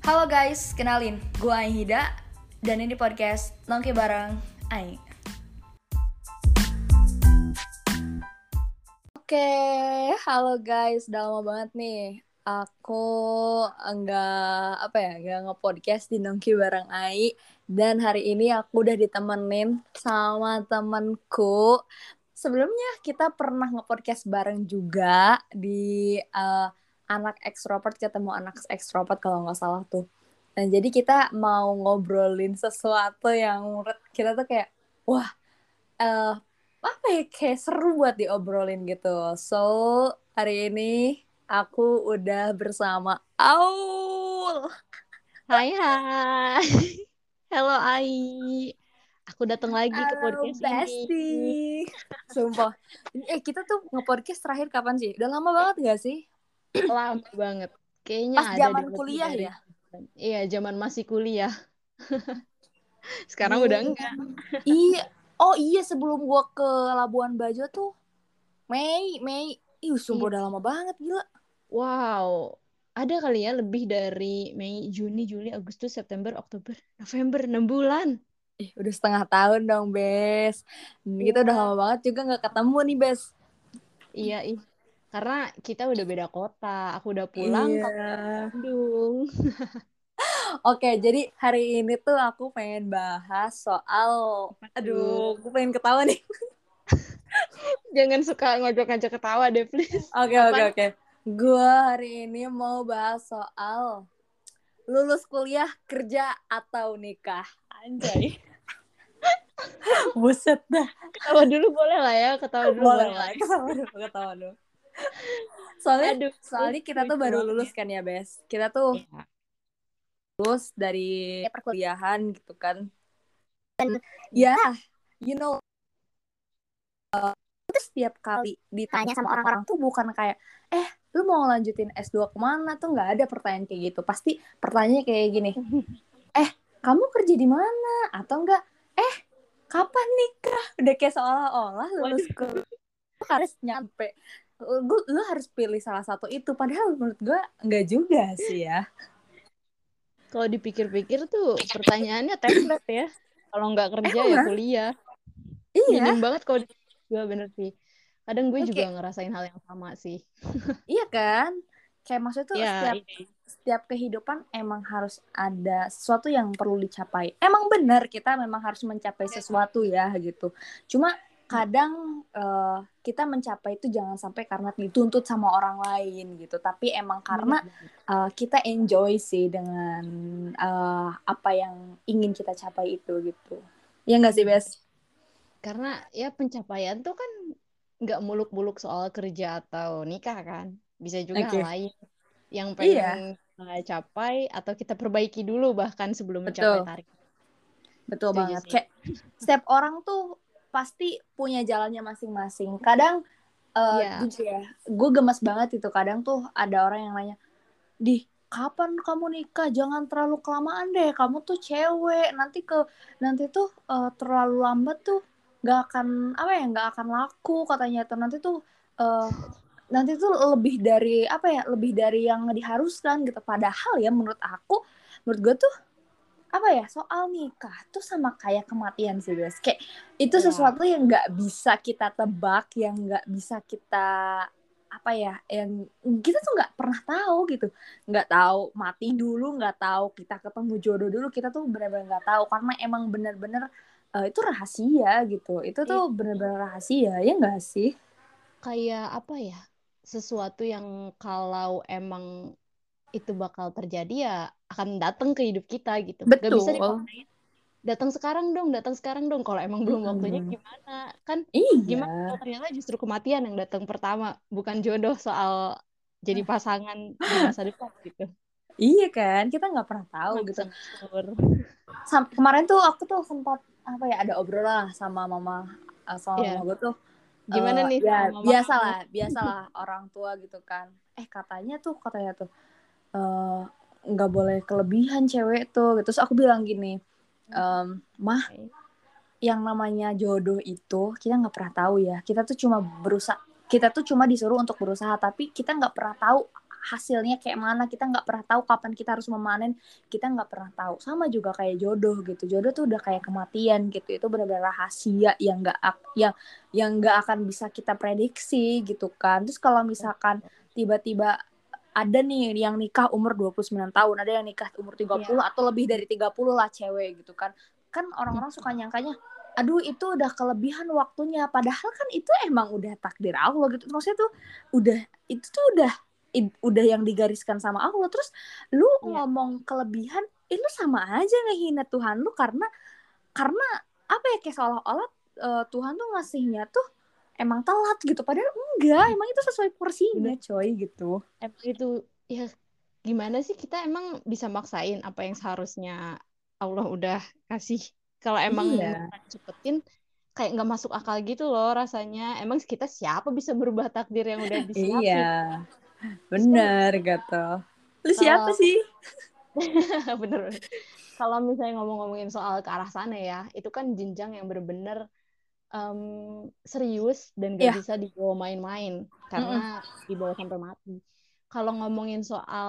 Halo guys, kenalin, gue Aihida dan ini podcast Nongki Bareng Ai. Oke, halo guys, udah lama banget nih. Aku nggak nge-podcast di Nongki Bareng Ai. Dan hari ini aku udah ditemenin sama temenku. Sebelumnya kita pernah nge-podcast bareng juga di anak ekstrovert ketemu anak ekstrovert kalau nggak salah tuh. Nah, jadi kita mau ngobrolin sesuatu yang menurut kita tuh kayak, wah, eh apa ya, kayak seru buat diobrolin gitu. So, hari ini aku udah bersama Aul. Hai hai, halo Ai, aku datang lagi ke Halo, podcast ini. bestie. Sumpah. Kita tuh nge-podcast terakhir kapan sih? Udah lama banget gak sih? Lama banget, kayaknya Pas ada deh zaman lebih kuliah dari ya? iya zaman masih kuliah. Sekarang udah Gila. enggak. Iya. Oh iya, sebelum gua ke Labuan Bajo tuh Mei. Ih, sumpah Iya, udah lama banget, gila. wow, ada kali ya lebih dari Mei, Juni, Juli, Agustus, September, Oktober, November, 6 bulan. Ih, udah setengah tahun dong, Bes. Dan kita udah Wow, lama banget juga gak ketemu nih, Bes. iya ih, karena kita udah beda kota. Aku udah pulang, Iya. kamu di Bandung. Oke, jadi hari ini tuh aku pengen bahas soal... Apa tuh? Aduh, aku pengen ketawa nih. Jangan suka ngajak-ngajak ketawa deh, please. Oke, Apa oke, nih? oke. Gua hari ini mau bahas soal lulus kuliah, kerja, atau nikah. Anjay. Buset dah. Ketawa dulu boleh lah ya, ketawa dulu Boleh, boleh lah boleh. ya. Ketawa dulu, ketawa dulu. Soalnya, Aduh, soalnya kita tuh lucu baru banget lulus ya. kan ya, Bes. Kita tuh Iya. lulus dari perkuliahan gitu kan. Dan ya, you know, itu setiap kali ditanya sama orang-orang tuh bukan kayak, lu mau lanjutin S2 kemana tuh, nggak ada pertanyaan kayak gitu. Pasti pertanyaannya kayak gini, kamu kerja di mana? Atau enggak, kapan nikah? Udah kayak seolah-olah lulus Waduh, kuliah harus nyampe. Lu harus pilih salah satu itu. Padahal menurut gue nggak juga sih ya. kalau dipikir-pikir tuh pertanyaannya template ya. Kalau nggak kerja ya Emang, kuliah. iya. Minim banget kalau gue bener sih. Kadang gue Lu juga kayak, ngerasain hal yang sama sih. iya kan? Kayak maksudnya tuh Ya, setiap ini. setiap kehidupan emang harus ada sesuatu yang perlu dicapai. Emang benar kita memang harus mencapai sesuatu ya gitu. Cuma kadang kita mencapai itu jangan sampai karena dituntut sama orang lain gitu. Tapi emang Bener karena banget. kita enjoy sih dengan apa yang ingin kita capai itu gitu. Ya nggak sih, Iya. Bes? Karena ya pencapaian tuh kan nggak muluk-muluk soal kerja atau nikah kan. Bisa juga hal Oke. lain yang pengen Iya, kita capai atau kita perbaiki dulu bahkan sebelum mencapai betul. target. Betul Setuju banget. sih. Kayak setiap orang tuh pasti punya jalannya masing-masing. Kadang Iya. jujur ya, gue gemes banget itu. Kadang tuh ada orang yang nanya, di kapan kamu nikah? Jangan terlalu kelamaan deh. Kamu tuh cewek. Nanti tuh terlalu lambat tuh nggak akan nggak akan laku katanya tuh. Uh, nanti tuh lebih dari lebih dari yang diharuskan gitu. Padahal ya menurut gue tuh soal nikah tuh sama kayak kematian sih, guys. Kayak itu Ya, sesuatu yang nggak bisa kita tebak, yang nggak bisa kita yang kita tuh nggak pernah tahu gitu, nggak tahu mati dulu, nggak tahu kita ketemu jodoh dulu, kita tuh benar-benar nggak tahu karena emang benar-benar itu rahasia gitu, itu iya, tuh benar-benar rahasia ya nggak sih? kayak apa ya? Sesuatu yang kalau emang itu bakal terjadi ya akan datang ke hidup kita gitu. Gak bisa Betul. dipaksain. Datang sekarang dong. Kalau emang belum waktunya Mm-mm. gimana? Kan Iya. gimana kalau ternyata justru kematian yang datang pertama, bukan jodoh soal jadi pasangan di masa depan gitu. Iya kan, kita nggak pernah tahu Nggak gitu. bisa ngatur. Kemarin tuh aku tuh sempat ada obrolan lah sama mama Ya, gue tuh, gimana nih ya sama mama kamu? biasalah orang tua gitu kan, katanya tuh eh, nggak boleh kelebihan cewek tuh gitu. Terus aku bilang gini, mah, Oke. yang namanya jodoh itu kita nggak pernah tahu ya, kita tuh cuma disuruh untuk berusaha tapi kita nggak pernah tahu hasilnya kayak mana, kita nggak pernah tahu kapan kita harus memanen, kita nggak pernah tahu. Sama juga kayak jodoh gitu, jodoh tuh udah kayak kematian gitu, itu benar-benar rahasia yang nggak akan bisa kita prediksi gitu kan. Terus kalau misalkan tiba-tiba ada nih yang nikah umur 29 tahun, ada yang nikah umur 30 Iya. atau lebih dari 30 lah cewek gitu kan. Kan orang-orang suka nyangkanya, aduh itu udah kelebihan waktunya. Padahal kan itu emang udah takdir Allah gitu. Maksudnya tuh udah, itu tuh udah yang digariskan sama Allah. Terus lu Iya. ngomong kelebihan, itu sama aja ngehina Tuhan lu, karena apa ya, kayak seolah-olah Tuhan tuh ngasihnya tuh emang telat gitu. Padahal enggak, emang itu sesuai porsinya Bener. coy gitu. Emang itu ya gimana sih kita emang bisa maksain apa yang seharusnya Allah udah kasih. Kalau emang Iya. minta cepetin kayak nggak masuk akal gitu loh rasanya. Emang kita siapa bisa berubah takdir yang udah Iya, disiapin? Terus kan bener gitu. Lu siapa kalau sih? bener, kalau misalnya ngomong-ngomongin soal ke arah sana ya, itu kan jenjang yang bener-bener em, serius dan gak Ya, bisa dibawa main-main karena mm-mm. dibawa sampai mati. Kalau ngomongin soal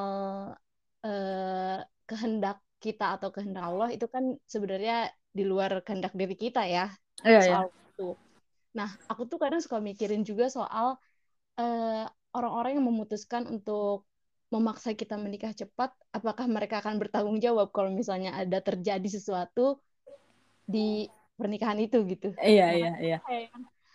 kehendak kita atau kehendak Allah itu kan sebenarnya di luar kehendak diri kita ya Iya ya, soal itu. Nah, aku tuh kadang suka mikirin juga soal eh, orang-orang yang memutuskan untuk memaksa kita menikah cepat, apakah mereka akan bertanggung jawab kalau misalnya ada terjadi sesuatu di pernikahan itu gitu. iya iya Makanya iya. kayak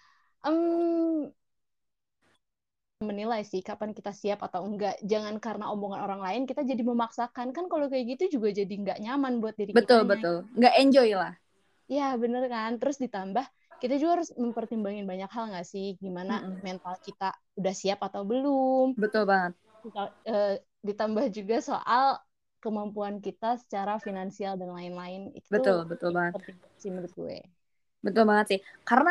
menilai sih kapan kita siap atau enggak. Jangan karena omongan orang lain kita jadi memaksakan. Kan kalau kayak gitu juga jadi nggak nyaman buat diri Betul kitanya. betul. Nggak enjoy lah. Ya bener kan. Terus ditambah kita juga harus mempertimbangin banyak hal nggak sih. Gimana Mm-mm. mental kita udah siap atau belum. Betul banget. Ditambah juga soal kemampuan kita secara finansial dan lain-lain. Itu tuh Betul betul yang banget. penting sih menurut gue. Betul banget sih. Karena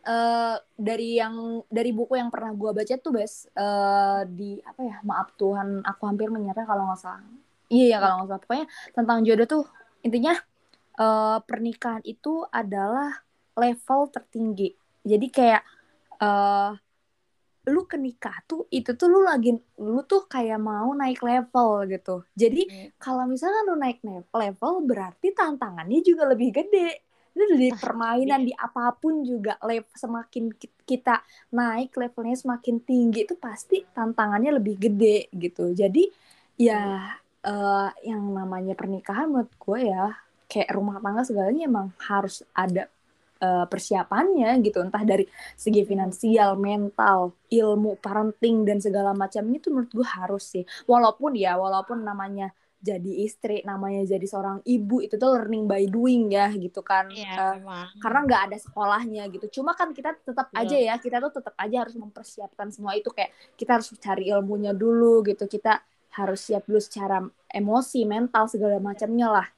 dari buku yang pernah gue baca tuh, Bes, di apa ya? Maaf Tuhan, aku hampir menyerah kalau nggak salah. Iya ya kalau nggak salah. Pokoknya tentang jodoh tuh intinya pernikahan itu adalah level tertinggi. Jadi kayak eh lu ke nikah tuh itu tuh lu tuh kayak mau naik level gitu. Jadi Hmm. kalau misalnya lu naik level berarti tantangannya juga lebih gede. Itu di Nah, permainan dia di apapun juga semakin kita naik levelnya semakin tinggi itu pasti tantangannya lebih gede gitu. Jadi ya bener. yang namanya pernikahan menurut gue ya kayak rumah tangga segalanya emang harus ada persiapannya gitu, entah dari segi Bener. finansial, mental, ilmu, parenting dan segala macamnya itu menurut gue harus sih. Walaupun namanya jadi istri, namanya jadi seorang ibu itu tuh learning by doing ya gitu kan. Iya, memang. Karena nggak ada sekolahnya gitu. Cuma kan kita tetap aja Betul. ya, kita tuh tetap aja harus mempersiapkan semua itu, kayak kita harus cari ilmunya dulu gitu. Kita harus siap dulu secara emosi, mental segala macamnya lah.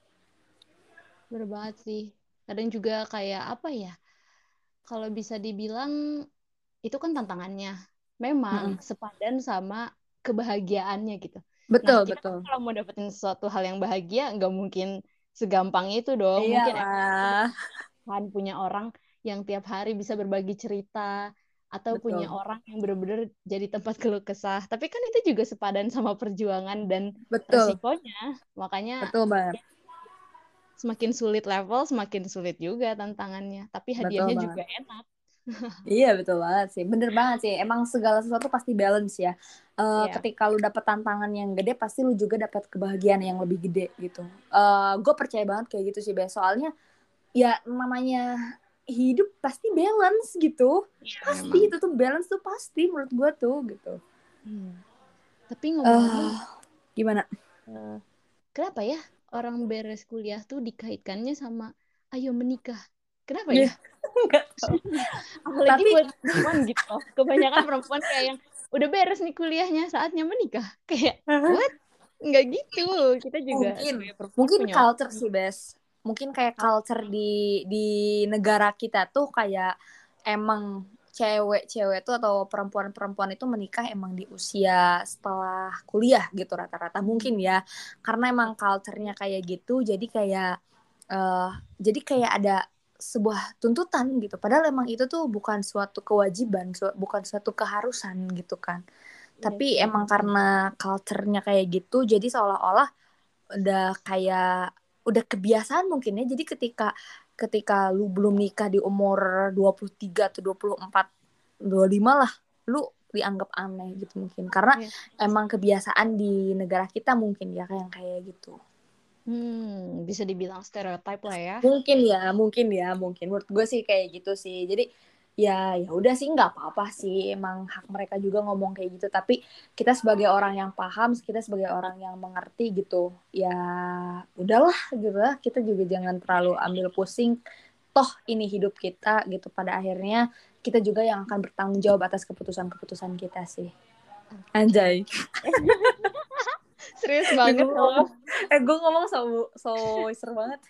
Bener banget sih. Kadang juga kayak apa ya? Kalau bisa dibilang itu kan tantangannya. Memang Mm-mm. sepadan sama kebahagiaannya gitu. Nah, Betul, kita kan betul. kalau mau dapetin sesuatu hal yang bahagia, nggak mungkin segampang itu dong. Mungkin emang kita Iyalah. kan punya orang yang tiap hari bisa berbagi cerita, atau punya Betul. orang yang benar-benar jadi tempat keluh kesah. Tapi kan itu juga sepadan sama perjuangan dan Betul. resikonya. Makanya Betul banget. semakin sulit level, semakin sulit juga tantangannya. Tapi Betul hadiahnya banget. juga enak. Iya betul banget sih. Bener banget sih. Emang segala sesuatu pasti balance ya. Iya, Ketika lu dapet tantangan yang gede, pasti lu juga dapet kebahagiaan yang lebih gede gitu. Gue percaya banget kayak gitu sih, Bes. Soalnya ya namanya hidup pasti balance gitu. iya Pasti memang. itu tuh balance tuh pasti menurut gue tuh gitu. Iya. Tapi ngomong-ngomong, eh Gimana? eh, kenapa ya orang beres kuliah tuh dikaitkannya sama ayo menikah? Kenapa ya? Iya, nggak tahu. Apalagi Tapi buat perempuan gitu loh. Kebanyakan perempuan kayak yang udah beres nih kuliahnya, saatnya menikah. Kayak, what? Nggak gitu. Kita juga mungkin sebagai perempuan mungkin punya culture opsi. sih, Bes. Mungkin kayak culture di negara kita tuh kayak emang cewek-cewek tuh atau perempuan-perempuan itu menikah emang di usia setelah kuliah gitu rata-rata Hmm. mungkin ya, karena emang culture-nya kayak gitu. Eh jadi kayak ada sebuah tuntutan gitu, padahal emang itu tuh bukan suatu kewajiban, bukan suatu keharusan gitu kan. Iya Tapi sih. emang karena culture-nya kayak gitu, jadi seolah-olah udah kayak udah kebiasaan mungkin ya. Jadi ketika lu belum nikah di umur 23 atau 24, 25 lah, lu dianggap aneh gitu mungkin. Karena Iya. emang kebiasaan di negara kita mungkin ya kayak gitu. Bisa dibilang stereotype lah ya. Mungkin menurut gue sih kayak gitu sih. Jadi ya udah sih, nggak apa-apa sih, emang hak mereka juga ngomong kayak gitu. Tapi kita sebagai orang yang paham, kita sebagai orang yang mengerti gitu, ya udahlah gitu lah, kita juga jangan terlalu ambil pusing. Toh ini hidup kita gitu, pada akhirnya kita juga yang akan bertanggung jawab atas keputusan-keputusan kita sih. Oke. Anjay. Serius Gue banget kalau. ngomong, gue ngomong so seru banget.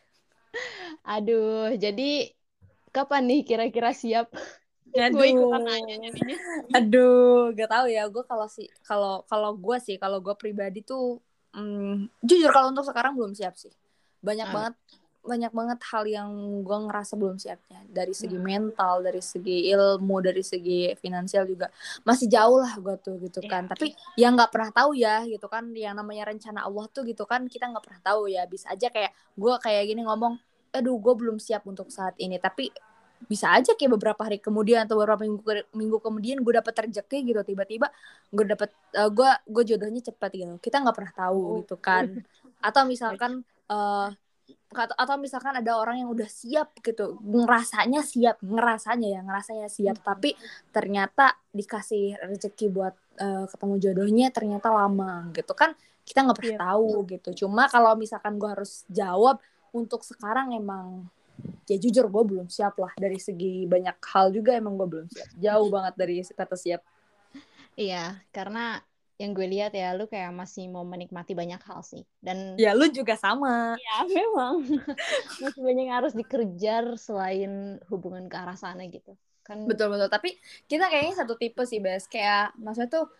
Aduh, jadi kapan nih kira-kira siap? Gue ikutan nanya Aduh, jadinya. gak tahu ya. Gue kalau kalau gue sih, kalau gue pribadi tuh, jujur kalau untuk sekarang belum siap sih. Banyak Ah, banget, banyak banget hal yang gue ngerasa belum siapnya. Dari nah, segi mental, dari segi ilmu, dari segi finansial juga masih jauh lah gue tuh gitu ya. kan. Tapi yang nggak pernah tahu ya gitu kan, yang namanya rencana Allah tuh gitu kan, kita nggak pernah tahu ya. Bisa aja kayak gue kayak gini ngomong, aduh gue belum siap untuk saat ini. Tapi bisa aja kayak beberapa hari kemudian atau beberapa minggu kemudian gue dapet rezeki gitu, tiba-tiba gue dapet gue jodohnya cepat gitu, kita nggak pernah tahu Oh. gitu kan. Atau misalkan atau misalkan ada orang yang udah siap gitu, ngerasanya siap, tapi ternyata dikasih rezeki buat ketemu jodohnya ternyata lama gitu kan, kita nggak pernah Iya. tahu gitu. Cuma kalau misalkan gue harus jawab untuk sekarang, emang ya jujur gue belum siap lah, dari segi banyak hal juga emang gue belum siap, jauh banget dari kata siap. Iya, karena yang gue lihat ya, lu kayak masih mau menikmati banyak hal sih. Dan Ya lu juga sama. ya memang masih banyak yang harus dikejar selain hubungan ke arah sana gitu. Kan Betul betul, tapi kita kayaknya satu tipe sih Bes, kayak maksudnya tuh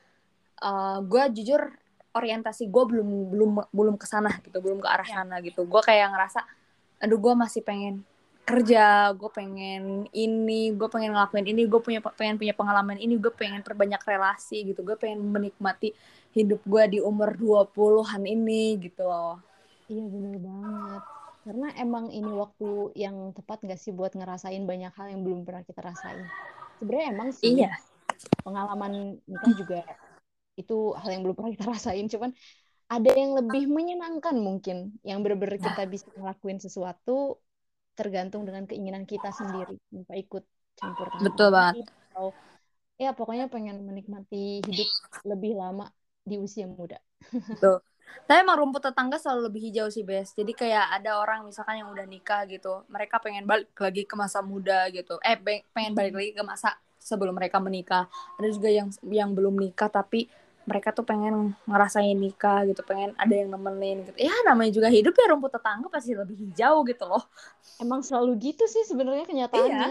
gue jujur orientasi gue belum belum belum ke sana gitu, belum ke arah ya, sana gitu. Gue kayak ngerasa aduh gue masih pengen kerja, gue pengen ini, gue pengen ngelakuin ini, gue pengen punya pengalaman ini, gue pengen perbanyak relasi gitu, gue pengen menikmati hidup gue di umur 20-an ini gitu loh. iya bener banget. Karena emang ini waktu yang tepat gak sih buat ngerasain banyak hal yang belum pernah kita rasain. Sebenarnya emang sih Iya. pengalaman nikah juga itu hal yang belum pernah kita rasain. Cuman ada yang lebih menyenangkan mungkin, yang bener-bener kita Nah, bisa ngelakuin sesuatu tergantung dengan keinginan kita sendiri, tanpa ikut campur tangan betul orang banget. lain, atau ya pokoknya pengen menikmati hidup lebih lama di usia muda. Betul. Tapi emang rumput tetangga selalu lebih hijau sih, Bes. Jadi kayak ada orang misalkan yang udah nikah gitu, mereka pengen balik lagi ke masa muda gitu. Pengen balik lagi ke masa sebelum mereka menikah. Ada juga yang belum nikah tapi mereka tuh pengen ngerasain nikah gitu, pengen ada yang nemenin gitu. Ya namanya juga hidup ya, rumput tetangga pasti lebih hijau gitu loh. Emang selalu gitu sih sebenarnya kenyataannya. Iya.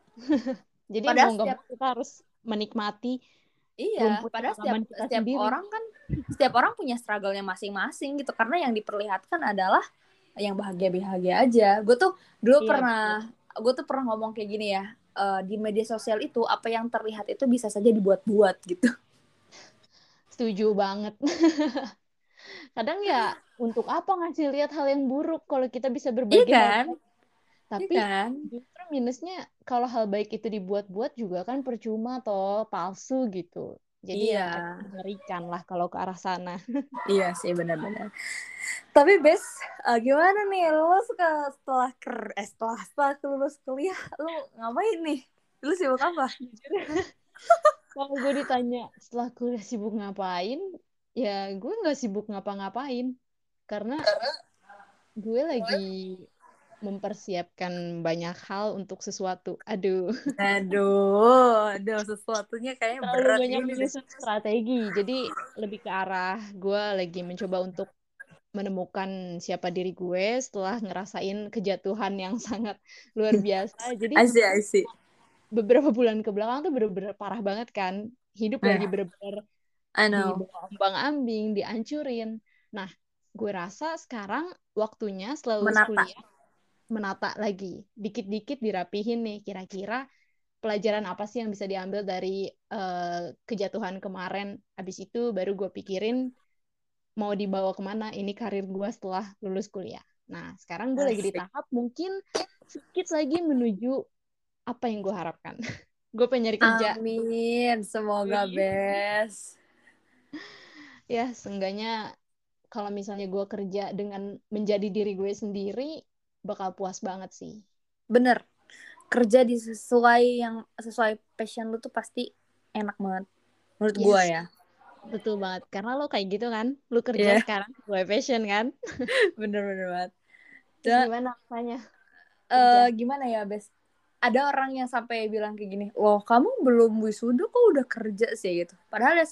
Jadi mau Padahal nggak setiap mau kita harus menikmati Iya, rumput padahal setiap halaman kita setiap sendiri. orang kan, setiap orang punya struggle-nya masing-masing gitu. Karena yang diperlihatkan adalah yang bahagia-bahagia aja. Iya, betul. Gue tuh pernah ngomong kayak gini ya, di media sosial itu apa yang terlihat itu bisa saja dibuat-buat gitu. Setuju banget. Kadang ya untuk apa ngasih lihat hal yang buruk kalau kita bisa Iya berbagi hal kan? baik. Iya Tapi kan? justru minusnya kalau hal baik itu dibuat-buat juga kan percuma atau palsu gitu. Jadi ya Iya, agak mengerikan lah kalau ke arah sana. iya sih benar-benar. Tapi Bes, gimana nih lu setelah lulus kuliah, lu ngapain nih? Lu sibuk apa? Jujur, kalau gue ditanya setelah kuliah sibuk ngapain, ya gue nggak sibuk ngapa-ngapain. Karena gue lagi mempersiapkan banyak hal untuk sesuatu. Aduh, Aduh, sesuatunya kayaknya terlalu berat banyak gini deh. menyusun strategi. Jadi lebih ke arah gue lagi mencoba untuk menemukan siapa diri gue setelah ngerasain kejatuhan yang sangat luar biasa. Jadi I see, I see. beberapa bulan ke belakang tuh bener-bener parah banget kan. Hidup lagi Eh, bener-bener I di know. bawah ombang-ambing, dihancurin. Nah, gue rasa sekarang waktunya setelah lulus Menata. kuliah menata lagi. Dikit-dikit dirapihin nih, kira-kira pelajaran apa sih yang bisa diambil dari kejatuhan kemarin. Habis itu baru gue pikirin mau dibawa kemana ini karir gue setelah lulus kuliah. Nah, sekarang gue lagi di Asik. tahap mungkin sedikit lagi menuju apa yang gue harapkan. Gue pengen nyari kerja. Amin, semoga Amin. best. Ya, seenggaknya kalau misalnya gue kerja dengan menjadi diri gue sendiri, bakal puas banget sih. Bener, kerja di sesuai passion lu tuh pasti enak banget menurut gua Yes, ya. betul banget. Karena lo kayak gitu kan, lo kerja Iya, sekarang sesuai passion kan. bener-bener banget. Terus Dan gimana rasanya kerja? gimana ya, Bes? Ada orang yang sampai bilang kayak gini, loh kamu belum wisuda kok udah kerja sih gitu. Padahal ya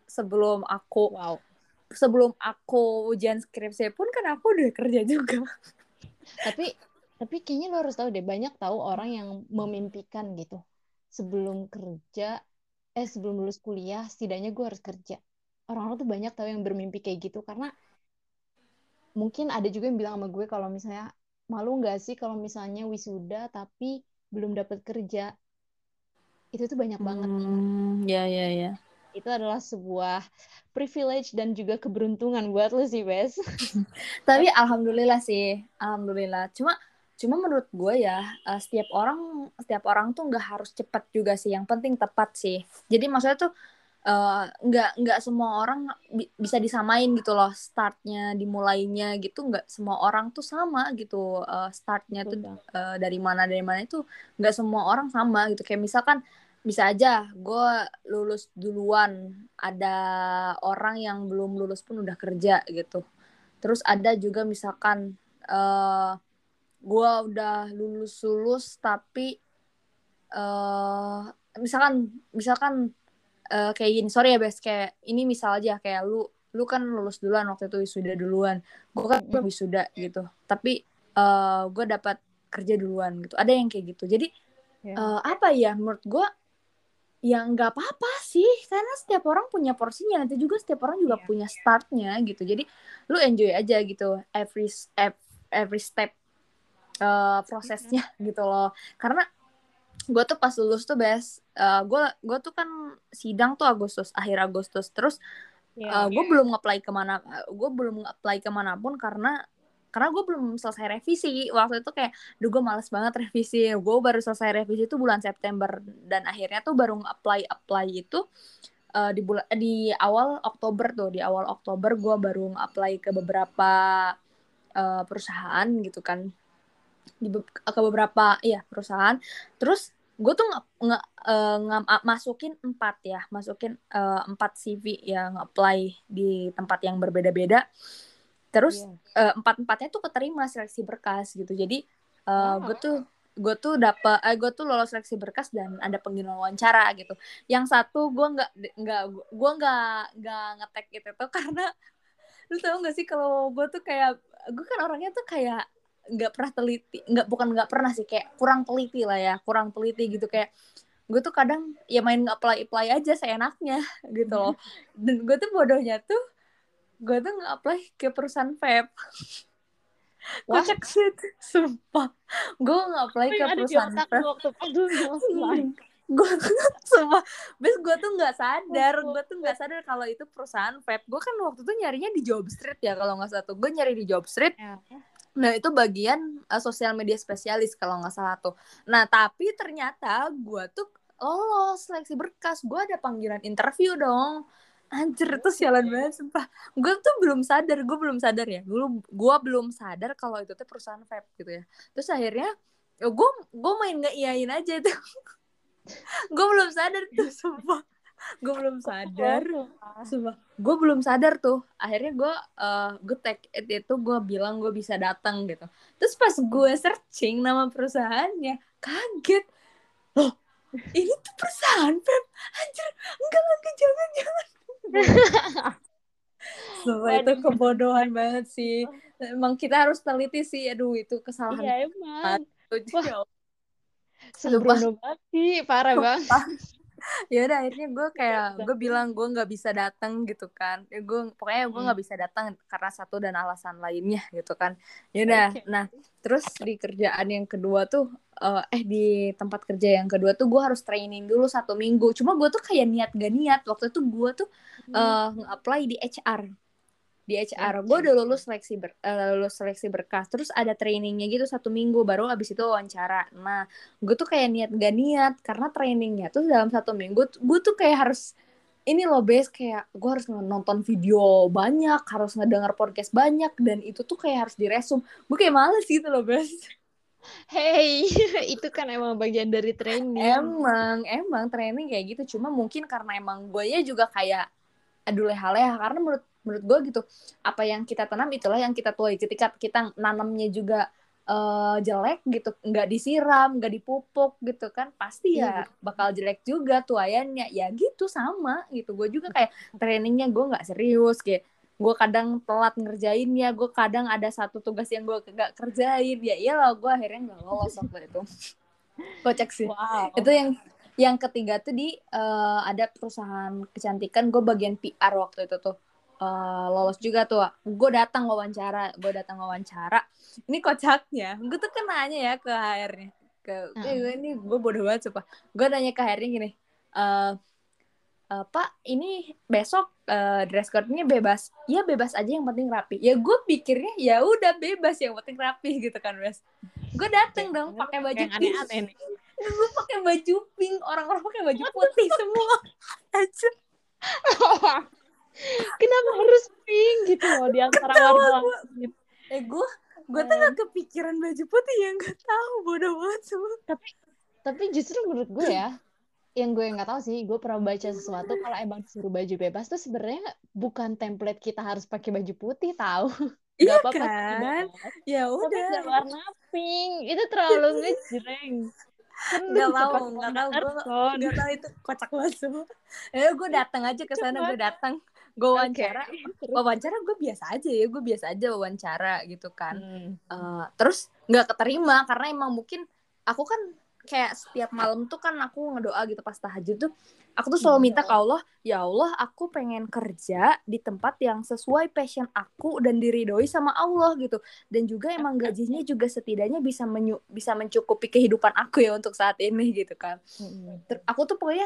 Wow. sebelum aku ujian skripsi pun kan aku udah kerja juga. Tapi tapi kayaknya lo harus tahu deh, banyak tahu orang yang memimpikan gitu. Sebelum kerja, sebelum lulus kuliah, setidaknya gue harus kerja. Orang-orang tuh banyak tahu yang bermimpi kayak gitu karena mungkin ada juga yang bilang sama gue kalau misalnya malu nggak sih kalau misalnya wisuda tapi belum dapat kerja. Itu tuh banyak banget. Ya ya ya. Itu adalah sebuah privilege dan juga keberuntungan buat lo sih, Bes. Tapi alhamdulillah sih, alhamdulillah. Cuma menurut gue ya, setiap orang tuh nggak harus cepat juga sih. Yang penting tepat sih. Jadi maksudnya tuh nggak semua orang bisa disamain gitu loh, startnya dimulainya gitu. Nggak semua orang tuh sama gitu, startnya Betul tuh banget. dari mana itu nggak semua orang sama gitu. Kayak misalkan bisa aja gue lulus duluan, ada orang yang belum lulus pun udah kerja gitu. Terus ada juga misalkan gue udah lulus tapi uh, misalkan kayak gini, sorry ya Bes, kayak ini misal aja kayak lu kan lulus duluan waktu itu, wisuda duluan, gue kan Mm-mm. belum wisuda gitu, tapi gue dapat kerja duluan gitu, ada yang kayak gitu. Jadi Ya. apa ya, menurut gue ya nggak apa-apa sih, karena setiap orang punya porsinya, nanti juga setiap orang juga Iya. punya startnya gitu. Jadi lu enjoy aja gitu every step Iya. prosesnya gitu loh. Karena gue tuh pas lulus tuh gue tuh kan sidang tuh akhir Agustus. Terus Iya. gue belum apply kemanapun karena gue belum selesai revisi waktu itu. Kayak duh gue males banget revisi, gue baru selesai revisi itu bulan September, dan akhirnya tuh baru apply itu di awal Oktober gue baru apply ke beberapa perusahaan gitu kan, ke beberapa perusahaan. Terus gue tuh masukin 4 CV yang apply di tempat yang berbeda-beda. Terus Iya. empat-empatnya tuh keterima seleksi berkas gitu. Jadi Wow. gue tuh lolos seleksi berkas dan ada panggilan wawancara gitu. Yang satu gue nggak ngetek itu tuh karena lu tau gak sih, kalau gue kan orangnya tuh kayak nggak pernah teliti, nggak pernah sih, kayak kurang teliti gitu. Kayak gue tuh kadang ya main apply apply aja seenaknya gitu loh. Dan gue tuh bodohnya tuh, gue tuh nggak apply ke perusahaan vape. Wah, Kocak sih, sumpah. Gue nggak apply apa ke yang ada di perusahaan otak lu vape. waktu pas lu apply? Gue sumpah, bes gue tuh nggak sadar kalau itu perusahaan vape. Gue kan waktu itu nyarinya di Job Street ya, kalau nggak salah tuh gue nyari di Job Street. Ya. Nah itu bagian sosial media spesialis kalau nggak salah tuh. Nah tapi ternyata gue tuh lolos seleksi berkas, gue ada panggilan interview dong. Anjir, itu sialan banget sumpah. Gue belum sadar ya, gue belum sadar kalau itu tuh perusahaan vape gitu ya. Terus akhirnya gue main nggak iyain aja itu. Gue belum sadar tuh sumpah. gue belum sadar Sumpah. gue belum sadar tuh. Akhirnya gue tag it itu, gue bilang gue bisa datang gitu. Terus pas gue searching nama perusahaannya, kaget, loh ini tuh perusahaan vape. Anjir, enggak, jangan. Sumpah itu Waduh. kebodohan banget sih. Emang kita harus teliti sih. Aduh, itu Iya kesalahan emang. Wah, banget. sembrono banget sih, parah banget. Ya udah akhirnya gue kayak gue bilang gue nggak bisa datang gitu kan. Pokoknya gue nggak bisa datang karena satu dan alasan lainnya gitu kan. Ya udah. Oke. Nah, terus di kerjaan yang kedua tuh di tempat kerja yang kedua tuh gue harus training dulu 1 minggu. Cuma gue tuh kayak niat gak niat. Waktu itu gue tuh nge-apply di HR. Di HR gue Oke. udah lulus seleksi berkas, terus ada trainingnya gitu 1 minggu, baru abis itu wawancara. Nah, gue tuh kayak niat gak niat karena trainingnya tuh dalam 1 minggu gue tuh kayak harus ini loh bes, kayak gue harus nonton video banyak, harus ngedenger podcast banyak, dan itu tuh kayak harus diresum. Gue kayak males gitu loh bes. Hey, itu kan emang bagian dari training. Emang training kayak gitu, cuma mungkin karena emang gue ya juga kayak aduh leha-leha, karena menurut menurut gue gitu, apa yang kita tanam itulah yang kita tuai. Ketika kita nanamnya juga jelek gitu, nggak disiram, nggak dipupuk gitu kan, pasti Iya, ya betul. bakal jelek juga tuayannya. Ya gitu, sama gitu gue juga kayak trainingnya gue nggak serius, kayak gue kadang telat ngerjainnya, gue kadang ada satu tugas yang gue nggak kerjain, ya iyalah gue akhirnya nggak lolos waktu itu. Kocak sih. Itu Wow. yang ketiga tuh di ada perusahaan kecantikan, gue bagian PR waktu itu tuh. Lolos juga tuh. Gue datang wawancara. Ini kocaknya, gue tuh kan nanya ya ke HR-nya. Heeh. Ini gue bodoh banget sumpah. Gue nanya ke HR-nya gini, eh Pak, ini besok dress code-nya bebas. Ya bebas aja, yang penting rapi. Ya gue pikirnya ya udah bebas, yang penting rapi gitu kan, Bes. Gue dateng dong Jangan-jangan lu pakai pakai baju yang pink. aneh-aneh nih. Gue pakai baju pink, orang-orang pakai baju putih semua. Aja Kenapa harus pink gitu loh di antara ketawa warna gue. langit? Gue tuh gak Dan kepikiran baju putih, yang gak tahu, bodoh banget semua. tapi tapi justru menurut gue ya, yang gue nggak tahu sih, gue pernah baca sesuatu kalau emang disuruh baju bebas tuh sebenarnya bukan template kita harus pakai baju putih tahu. Nggak Iya apa-apa sih kan? bebas, Ya tapi udah. nggak warna pink, itu terlalu ngejreng, kan lu Nggak bisa tahu, pakai nggak warna tahu, gue earth tone. nggak tahu, itu kocak banget semua. Gue datang aja ke Kocak sana, gue banget. datang, gue Oke, wawancara. terus. Wawancara gue biasa aja ya, gue biasa aja wawancara gitu kan. Hmm. Terus nggak keterima karena emang mungkin aku kan kayak setiap malam tuh kan aku ngedoa gitu pas tahajud tuh, aku tuh selalu minta ke Allah, ya Allah aku pengen kerja di tempat yang sesuai passion aku dan diridhoi sama Allah gitu, dan juga emang gajinya juga setidaknya bisa mencukupi kehidupan aku ya untuk saat ini gitu kan. Hmm. Aku tuh pokoknya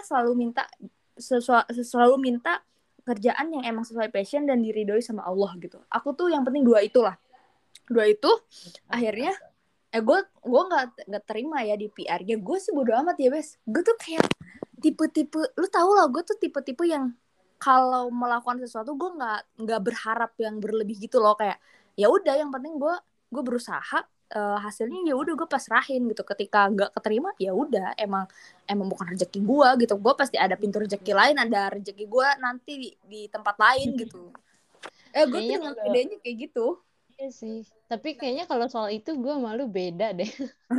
selalu minta kerjaan yang emang sesuai passion dan diridhoi sama Allah gitu. Aku tuh yang penting dua itu akhirnya gue nggak terima ya di PR-nya. Gue sih bodo amat ya bes, gue tuh kayak tipe-tipe, lu tau lah, gue tuh tipe-tipe yang kalau melakukan sesuatu gue nggak berharap yang berlebih gitu loh, kayak ya udah yang penting gue berusaha, hasilnya ya udah gue pasrahin gitu. Ketika nggak keterima ya udah, emang bukan rezeki gue gitu. Gue pasti ada pintu rezeki lain, ada rezeki gue nanti di tempat lain gitu. Gue tuh Kayaknya dengan kalau pedenya kayak gitu. iya sih, tapi kayaknya kalau soal itu gue malu beda deh.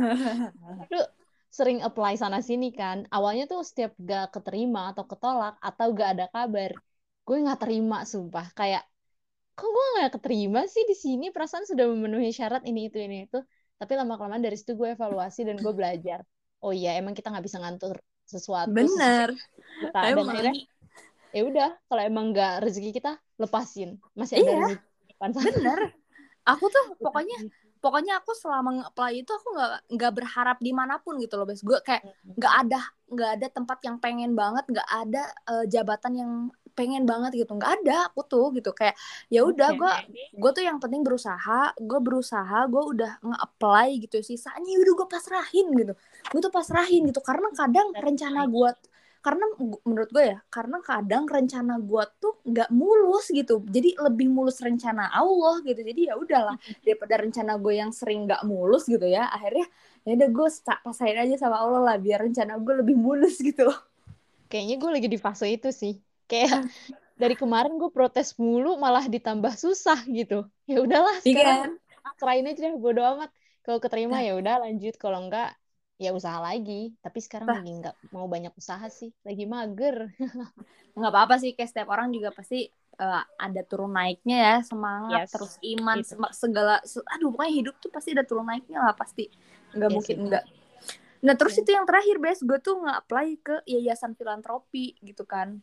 Lu sering apply sana sini kan. Awalnya tuh setiap gak keterima atau ketolak atau gak ada kabar, gue nggak terima sumpah. Kayak kok gue nggak keterima sih di sini? Perasaan sudah memenuhi syarat ini itu. Tapi lama kelamaan dari situ gue evaluasi dan gue belajar. Oh iya, emang kita nggak bisa ngatur sesuatu sesuai Bener, kita. Dan emang. akhirnya ya udah, kalau emang nggak rezeki kita, lepasin. Masih ada Iya, rezeki di depan sana. bener. Aku tuh pokoknya Lepasin. pokoknya aku selama nge-apply itu aku nggak berharap dimanapun gitu loh bes. Gue kayak nggak ada nggak ada tempat yang pengen banget, nggak ada jabatan yang pengen banget gitu, nggak ada. Aku tuh gitu kayak ya udah, Oke. gue tuh yang penting berusaha, gue udah nge-apply gitu, sisanya udah gue pasrahin gitu. Gue tuh pasrahin gitu karena kadang That's rencana nice. gue, karena menurut gue ya, karena kadang rencana gue tuh nggak mulus gitu, jadi lebih mulus rencana Allah gitu. Jadi ya udahlah, daripada rencana gue yang sering nggak mulus gitu ya, akhirnya ya udah gue pasain aja sama Allah lah biar rencana gue lebih mulus gitu. Kayaknya gue lagi di fase itu sih. Kayak dari kemarin gue protes mulu malah ditambah susah gitu. Ya udahlah Iya sekarang kan. serahin aja deh, bodo amat. Kalau keterima ya udah lanjut, kalau enggak ya usaha lagi. Tapi sekarang Nah, lagi nggak mau banyak usaha sih, lagi mager. nggak apa-apa sih, kayak setiap orang juga pasti ada turun naiknya ya, semangat terus Yes, iman itu. segala aduh pokoknya hidup tuh pasti ada turun naiknya lah, pasti nggak Ya mungkin sih. enggak. Nah terus Ya. itu yang terakhir Bes, gue tuh nge-apply ke yayasan filantropi gitu kan.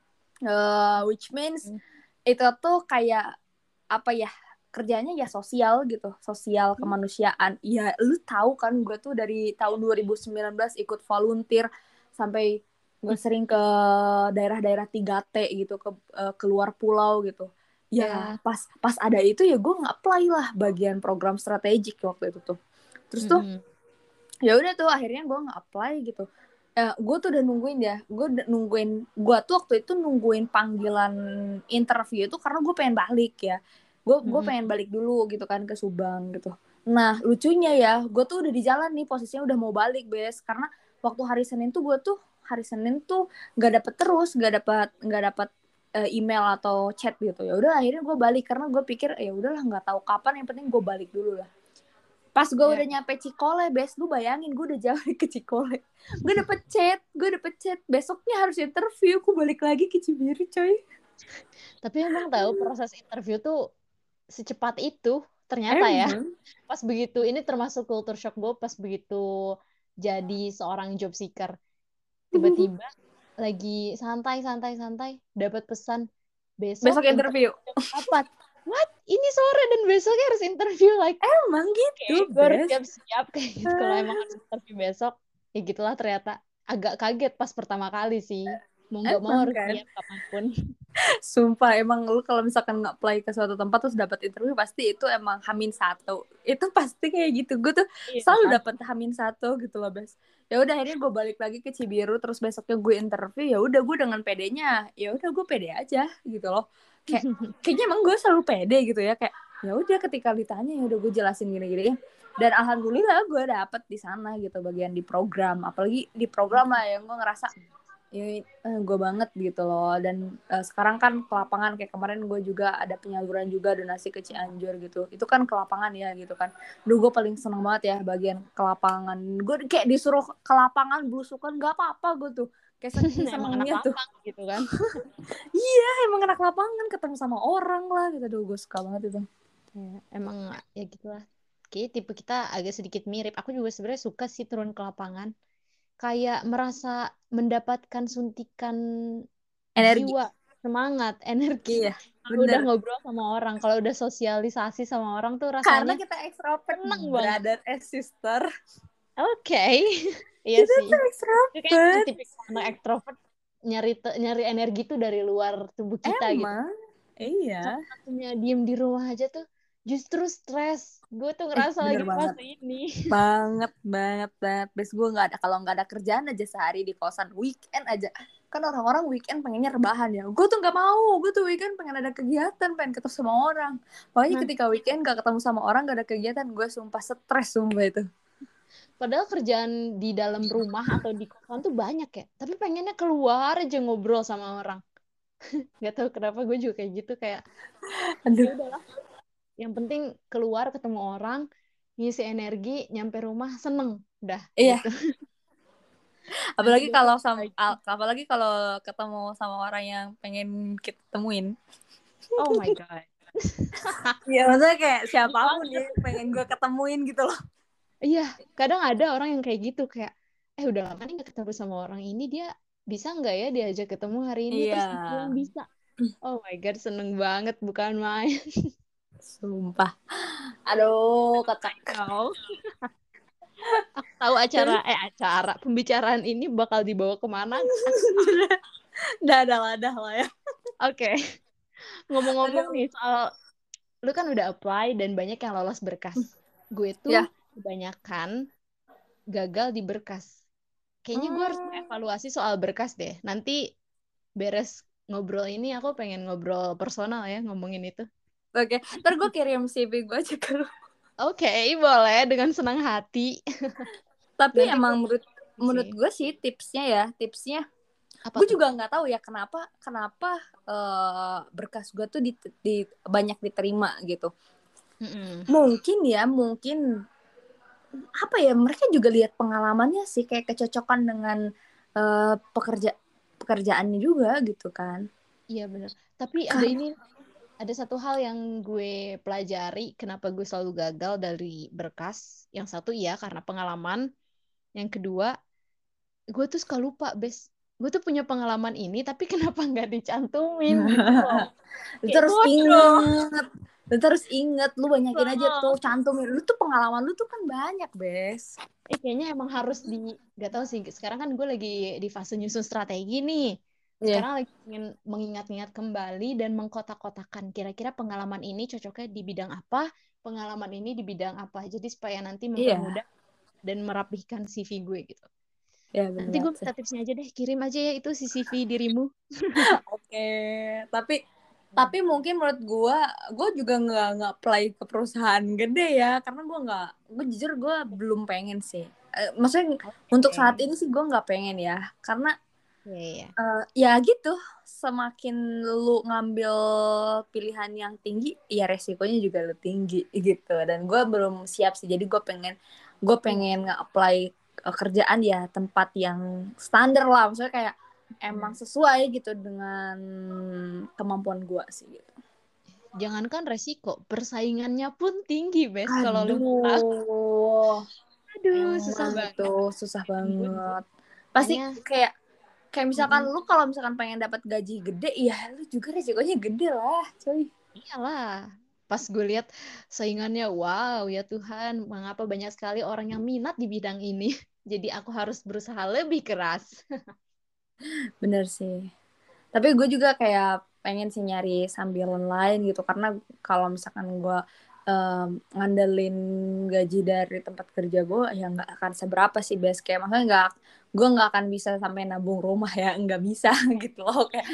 Which means Hmm. itu tuh kayak apa ya, kerjanya ya sosial gitu, sosial kemanusiaan. Ya lu tahu kan gue tuh dari tahun 2019 ikut volunteer sampai gue sering ke daerah-daerah 3T gitu, keluar pulau gitu. Ya Ya. pas pas ada itu ya gue nge-apply lah bagian program strategik waktu itu tuh. Terus tuh Mm-mm. ya udah tuh akhirnya gue nge-apply gitu. Gue tuh udah nungguin ya, gue tuh waktu itu nungguin panggilan interview itu karena gue pengen balik ya, gue Mm-mm. pengen balik dulu gitu kan ke Subang gitu. Nah lucunya ya, gue tuh udah di jalan nih, posisinya udah mau balik Bes, karena waktu hari Senin tuh gue tuh hari Senin tuh nggak dapat email atau chat gitu. Ya udah akhirnya gue balik karena gue pikir ya udahlah nggak tahu kapan, yang penting gue balik dulu lah. Pas gue Ya. udah nyampe Cikole, Bes, lu bayangin gue udah jauh ke Cikole. Gue dapet chat, besoknya harus interview, gue balik lagi ke Cibiru, coy. Tapi emang tahu proses interview tuh secepat itu ternyata ya. Emang? Pas begitu, ini termasuk culture shock gue pas begitu jadi seorang job seeker. Tiba-tiba lagi santai dapat pesan besok Besok interview. jam 8. What? Ini sore dan besoknya harus interview, like Emang oke, gitu, gue harus Bes. siap-siap kayak gitu kalau emang harus interview besok. Ya gitulah ternyata. Agak kaget pas pertama kali sih. Mau nggak mau Emang harus kan. siap kapanpun. Sumpah emang lu kalau misalkan nge-apply ke suatu tempat terus dapat interview, pasti itu emang H-1. Itu pasti kayak gitu. Gue tuh Iya selalu kan? dapat H-1 gitu loh, Bes. Ya udah akhirnya gue balik lagi ke Cibiru, terus besoknya gue interview. Ya udah gue dengan pedenya, ya udah gue pede aja gitu loh. Kayaknya emang gue selalu pede gitu ya, kayak ya udah ketika ditanya ya udah gue jelasin gini-gini. Dan alhamdulillah gue dapet di sana gitu, bagian di program, apalagi di program lah yang gue ngerasa ya, gue banget gitu loh. Dan sekarang kan ke lapangan, kayak kemarin gue juga ada penyaluran juga donasi ke Cianjur gitu, itu kan ke lapangan ya gitu kan. Duh gue paling seneng banget ya bagian ke lapangan, gue kayak disuruh ke lapangan belusukan gak apa-apa gue tuh, kayak saking Emang anak senengnya tuh. lapang gitu kan. Iya emang anak lapangan, ketemu sama orang lah gitu. Duh gue suka banget itu. Ya, emang ya gitulah. Oke, tipe kita agak sedikit mirip. Aku juga sebenarnya suka sih turun ke lapangan. Kayak merasa mendapatkan suntikan Energi. jiwa, semangat, energi. Iya Kalau udah bener, ngobrol sama orang, kalau udah sosialisasi sama orang tuh karena rasanya kita extrovert, seneng banget. brother and sister. Oke, iya Kita sih. tuh Itu kayak emang extrovert. tipikal anak ekstrovert nyari energi tuh dari luar tubuh kita gitu. Emang iya. Satu-satunya diem di rumah aja tuh justru stres. Gue tuh ngerasa Bener lagi di banget. fase ini. Banget banget banget. Bes gue nggak ada, kalau nggak ada kerjaan aja sehari di kosan, weekend aja kan orang-orang weekend pengennya rebahan ya, gue tuh nggak mau, gue tuh weekend pengen ada kegiatan, pengen ketemu sama orang. Pokoknya Nah, ketika weekend gak ketemu sama orang, gak ada kegiatan, gue sumpah stres sumpah itu. padahal kerjaan di dalam rumah atau di kosan tuh banyak ya. Tapi pengennya keluar aja ngobrol sama orang. Gak tahu kenapa gue juga kayak gitu, kayak ya Aduh. udahlah. Yang penting keluar ketemu orang, ngisi energi, nyampe rumah seneng, udah Iya, gitu. Nanti apalagi besok kalau lagi. apalagi kalau ketemu sama orang yang pengen kita temuin. Oh my God. Iya, maksudnya kayak Sedih siapapun ya banget. pengen gue ketemuin gitu loh. Iya, kadang ada orang yang kayak gitu, kayak udah lama nih gak ketemu sama orang ini, dia bisa nggak ya diajak ketemu hari ini, Iya, terus bilang bisa. Oh my God, seneng banget, bukan main. sumpah. Aduh, kocak. Kacau. Aku tahu Terus acara pembicaraan ini bakal dibawa kemana. dadah lah ya. Oke, ngomong-ngomong Aduh. nih soal lu kan udah apply dan banyak yang lolos berkas. Gue tuh Ya. kebanyakan gagal di berkas. Kayaknya gue harus Hmm, mengevaluasi soal berkas deh. Nanti beres ngobrol ini aku pengen ngobrol personal ya ngomongin itu. oke, ntar gue kirim CV gue aja ke lu. Oke, boleh dengan senang hati. Tapi Nanti gue emang mau menurut sharing sih. menurut gue sih tipsnya Apa gue tuh? juga nggak tahu ya kenapa kenapa berkas gue tuh banyak diterima gitu. Mm-mm. Mungkin apa ya, mereka juga lihat pengalamannya sih, kayak kecocokan dengan pekerjaannya juga gitu kan. Iya bener. Tapi ada Karena ini, ada satu hal yang gue pelajari kenapa gue selalu gagal dari berkas. Yang satu iya karena pengalaman. Yang kedua, gue tuh suka lupa, Bes. Gue tuh punya pengalaman ini, tapi kenapa nggak dicantumin gitu loh. Lu Kayak terus bodoh. inget. Lu terus inget, lu banyakin aja tuh cantumin. Lu tuh pengalaman lu tuh kan banyak, Bes. Kayaknya emang harus gak tahu sih. Sekarang kan gue lagi di fase nyusun strategi nih. Iya. Sekarang lagi ingin mengingat-ingat kembali dan mengkotak-kotakan. Kira-kira pengalaman ini cocoknya di bidang apa, pengalaman ini di bidang apa. Jadi supaya nanti Iya. mempermudah dan merapihkan CV gue gitu. Ya Nanti benar gue sih. minta tipsnya aja deh. Kirim aja ya itu si CV dirimu. Oke, tapi mungkin menurut gue juga nggak apply ke perusahaan gede ya, karena gue jujur gue belum pengen sih. Maksudnya untuk saat Oke. ini sih gue nggak pengen ya, karena Iya, iya. ya gitu, semakin lu ngambil pilihan yang tinggi, ya resikonya juga lu tinggi gitu. Dan gue belum siap sih, jadi gue Iya. pengen nge-apply kerjaan ya tempat yang standar lah, maksudnya kayak emang sesuai gitu dengan kemampuan gue sih gitu. Jangankan resiko, persaingannya pun tinggi, Bes. Kalau lu mau tahu. Aduh, Aduh, susah emang itu banget. susah Ampun. banget. Pasti Makanya, kayak misalkan mm-mm. lu kalau misalkan pengen dapat gaji gede, ya lu juga resikonya gede lah, coy. Iyalah, pas gue lihat saingannya, wow ya Tuhan, mengapa banyak sekali orang yang minat di bidang ini. Jadi aku harus berusaha lebih keras. Bener sih. Tapi gue juga kayak pengen sih nyari sambilan lain gitu, karena kalau misalkan gue ngandelin gaji dari tempat kerja gue, ya nggak akan seberapa sih base, kayak maksudnya gue nggak akan bisa sampai nabung rumah ya, nggak bisa gitu loh, kayak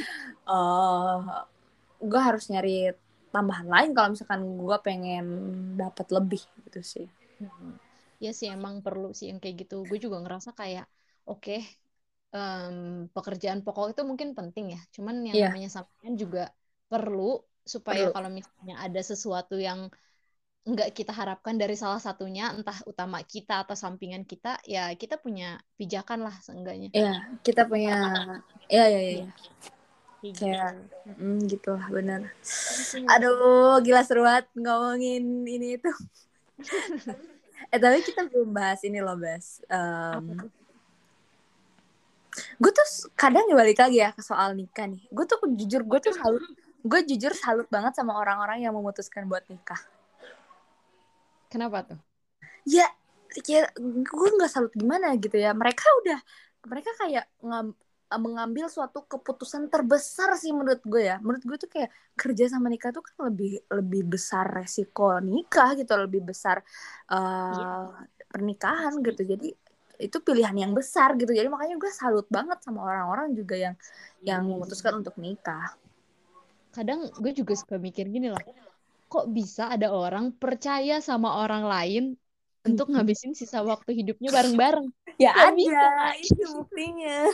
gue harus nyari tambahan lain kalau misalkan gue pengen dapat lebih gitu sih. Hmm. Ya sih emang perlu sih yang kayak gitu. Gue juga ngerasa kayak, oke, pekerjaan pokok itu mungkin penting ya. Cuman yang Iya, namanya sampingan juga perlu supaya perlu. kalau misalnya ada sesuatu yang nggak kita harapkan dari salah satunya, entah utama kita atau sampingan kita, ya kita punya pijakan lah seenggaknya. Iya, kita punya, Penyelamatan. ya ya ya, Iya, ya. kayak gitu. Kayak gitu lah, bener. Oke. Aduh, gila seru banget ngomongin ini itu. Tapi kita belum bahas ini loh, Bas. Apa tuh? Gue tuh kadang balik lagi ya ke soal nikah nih. Gue jujur salut banget sama orang-orang yang memutuskan buat nikah. Kenapa tuh? Ya, gue nggak salut gimana gitu ya. Mereka kayak mengambil suatu keputusan terbesar sih menurut gue ya. Menurut gue tuh kayak kerja sama nikah tuh kan lebih lebih besar resiko nikah gitu, lebih besar Iya, uh, pernikahan pasti. gitu. Jadi itu pilihan yang besar gitu. Jadi makanya gue salut banget sama orang-orang juga yang memutuskan untuk nikah. Kadang gue juga suka mikir gini loh, kok bisa ada orang percaya sama orang lain untuk ngabisin sisa waktu hidupnya bareng-bareng? Ya Kok ada, bisa? itu buktinya.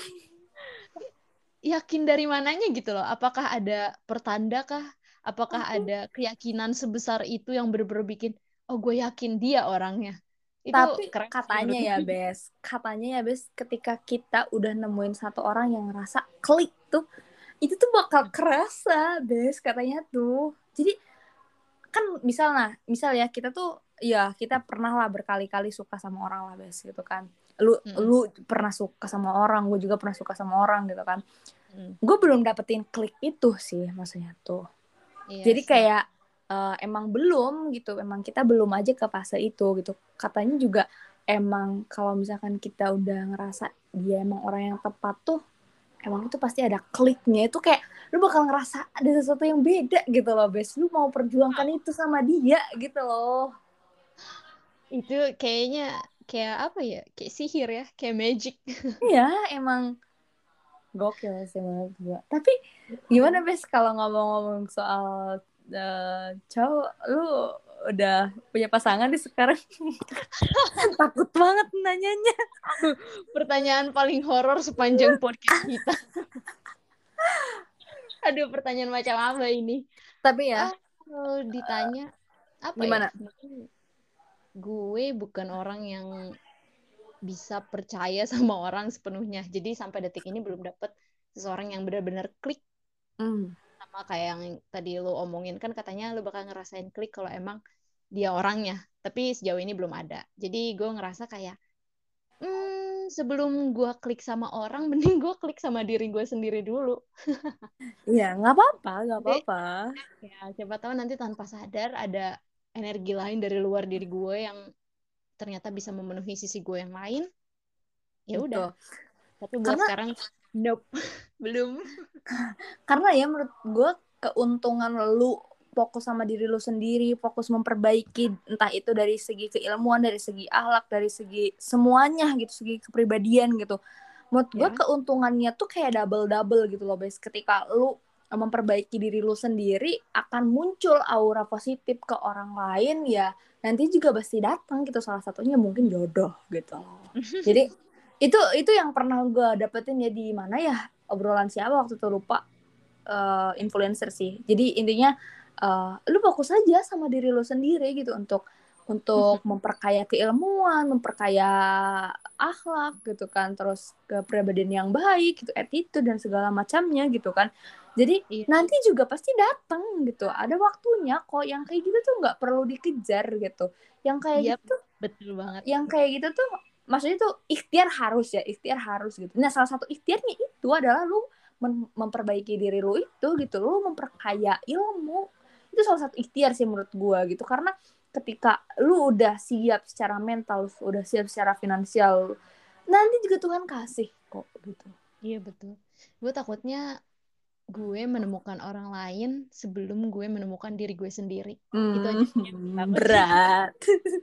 Yakin dari mananya gitu loh? Apakah ada pertanda kah? Apakah ada keyakinan sebesar itu yang bener-bener bikin, oh gue yakin dia orangnya. Itu Tapi keren sih katanya menurut ya, gue. Bes, ketika kita udah nemuin satu orang yang ngerasa klik tuh, itu tuh bakal kerasa, Bes, katanya tuh. Jadi kan misal ya kita tuh, ya kita pernah lah berkali-kali suka sama orang lah, Bes, gitu kan. Lu Mm-mm. lu pernah suka sama orang, gue juga pernah suka sama orang gitu kan. Mm. Gue belum dapetin klik itu sih maksudnya tuh. Iya Jadi sih. kayak emang belum gitu, emang kita belum aja ke fase itu gitu. Katanya juga emang kalau misalkan kita udah ngerasa dia emang orang yang tepat tuh, emang itu pasti ada kliknya, itu kayak lu bakal ngerasa ada sesuatu yang beda gitu loh, Bes. Lu mau perjuangkan itu sama dia gitu loh. Itu kayaknya kayak apa ya? Kayak sihir ya, kayak magic. Iya, emang gokil sih menurut gue. Tapi gimana, Iya. Bes, kalau ngomong-ngomong soal cowok, lu udah punya pasangan di sekarang? Takut banget nanyanya. Pertanyaan paling horor sepanjang podcast kita. Aduh, pertanyaan macam apa ini? Tapi ya, Ah, kalau ditanya apa ya? gimana? Mungkin gue bukan orang yang bisa percaya sama orang sepenuhnya. Jadi sampai detik ini belum dapet seseorang yang benar-benar klik Hmm. sama kayak yang tadi lo omongin kan katanya lo bakal ngerasain klik kalau emang dia orangnya. Tapi sejauh ini belum ada. Jadi gue ngerasa kayak sebelum gue klik sama orang, mending gue klik sama diri gue sendiri dulu. Iya, nggak apa-apa, nggak Jadi apa-apa. ya siapa tahu nanti tanpa sadar ada energi lain dari luar diri gue yang ternyata bisa memenuhi sisi gue yang lain. Ya udah. Betul. Tapi buat Karena sekarang, nope, belum. karena ya menurut gue keuntungan lu fokus sama diri lu sendiri, fokus memperbaiki entah itu dari segi keilmuan, dari segi akhlak, dari segi semuanya gitu, segi kepribadian gitu. Menurut gue Ya, keuntungannya tuh kayak double-double gitu loh, guys. Ketika lu memperbaiki diri lu sendiri, akan muncul aura positif ke orang lain ya. Nanti juga pasti datang gitu, salah satunya mungkin jodoh gitu. Jadi itu yang pernah gue dapetin ya di mana ya, obrolan siapa waktu itu lupa, influencer sih. Jadi intinya lu fokus aja sama diri lu sendiri gitu untuk memperkaya keilmuan, memperkaya akhlak gitu kan, terus kepribadian yang baik gitu, attitude dan segala macamnya gitu kan. Jadi iya, nanti juga pasti datang gitu. Ada waktunya kok, yang kayak gitu tuh nggak perlu dikejar gitu. Yang kayak iya, gitu, betul banget. tuh maksudnya tuh ikhtiar harus ya, ikhtiar harus gitu. Nah, salah satu ikhtiarnya itu adalah lu memperbaiki diri lu itu gitu, lu memperkaya ilmu. Itu salah satu ikhtiar sih menurut gua gitu, karena ketika lu udah siap secara mental, udah siap secara finansial, nanti juga Tuhan kasih kok gitu. Iya, betul. Gue takutnya gue menemukan orang lain sebelum gue menemukan diri gue sendiri. Itu aja sih yang gue takut sih. Berat.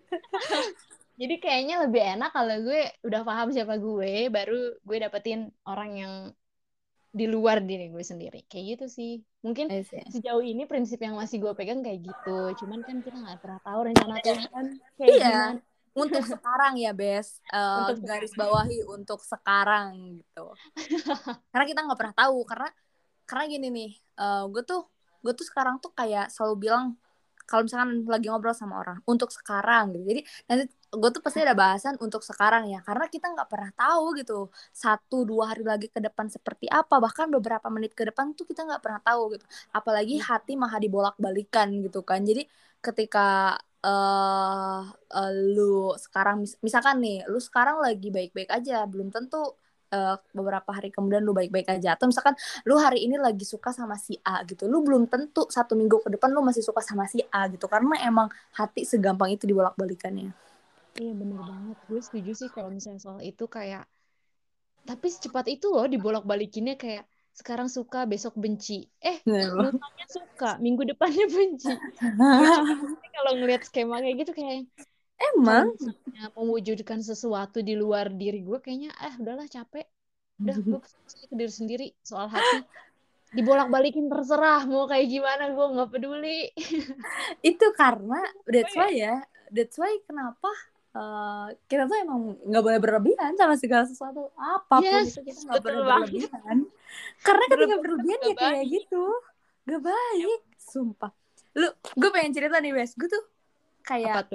Jadi kayaknya lebih enak kalau gue udah paham siapa gue, baru gue dapetin orang yang di luar diri gue sendiri. Kayak gitu sih. Mungkin Iya sih. sejauh ini prinsip yang masih gue pegang kayak gitu. Cuman kan kita nggak pernah tahu rencana Tuhan kayak Iya, gimana. untuk sekarang ya, Bes. Untuk Garis sekarang. bawahi untuk sekarang gitu. Karena kita nggak pernah tahu, karena gini nih, gue tuh sekarang tuh kayak selalu bilang kalau misalkan lagi ngobrol sama orang untuk sekarang gitu. Jadi nanti gue tuh pasti ada bahasan untuk sekarang ya, karena kita nggak pernah tahu gitu 1-2 hari lagi ke depan seperti apa, bahkan beberapa menit ke depan tuh kita nggak pernah tahu gitu. Apalagi hati maha dibolak-balikan gitu kan. Jadi ketika lu sekarang misalkan nih lu sekarang lagi baik-baik aja, belum tentu beberapa hari kemudian lu baik-baik aja. Atau misalkan lu hari ini lagi suka sama si A gitu, lu belum tentu 1 minggu ke depan lu masih suka sama si A gitu, karena emang hati segampang itu dibolak-balikannya. Iya bener banget. Gue setuju sih kalau misalnya soal itu kayak, tapi secepat itu loh dibolak-balikinnya kayak sekarang suka, besok benci. Lusanya suka, minggu depannya benci. Lucu banget sih kalau ngelihat skema kayak gitu kayak kalau Emang. misalnya mewujudkan sesuatu di luar diri gue kayaknya udahlah capek. Udah gue fokus ke diri sendiri soal hati. Dibolak-balikin terserah mau kayak gimana gue nggak peduli. Itu karena Gue ya, that's why kenapa kita tuh emang nggak boleh berlebihan sama segala sesuatu, apapun yes, itu kita nggak betul boleh banget. berlebihan, karena ketika Berlebihan berlebihan gak ya kayak baik. gitu gak baik, sumpah. Gue pengen cerita nih, Wes. Gue tuh Apa kayak tuh?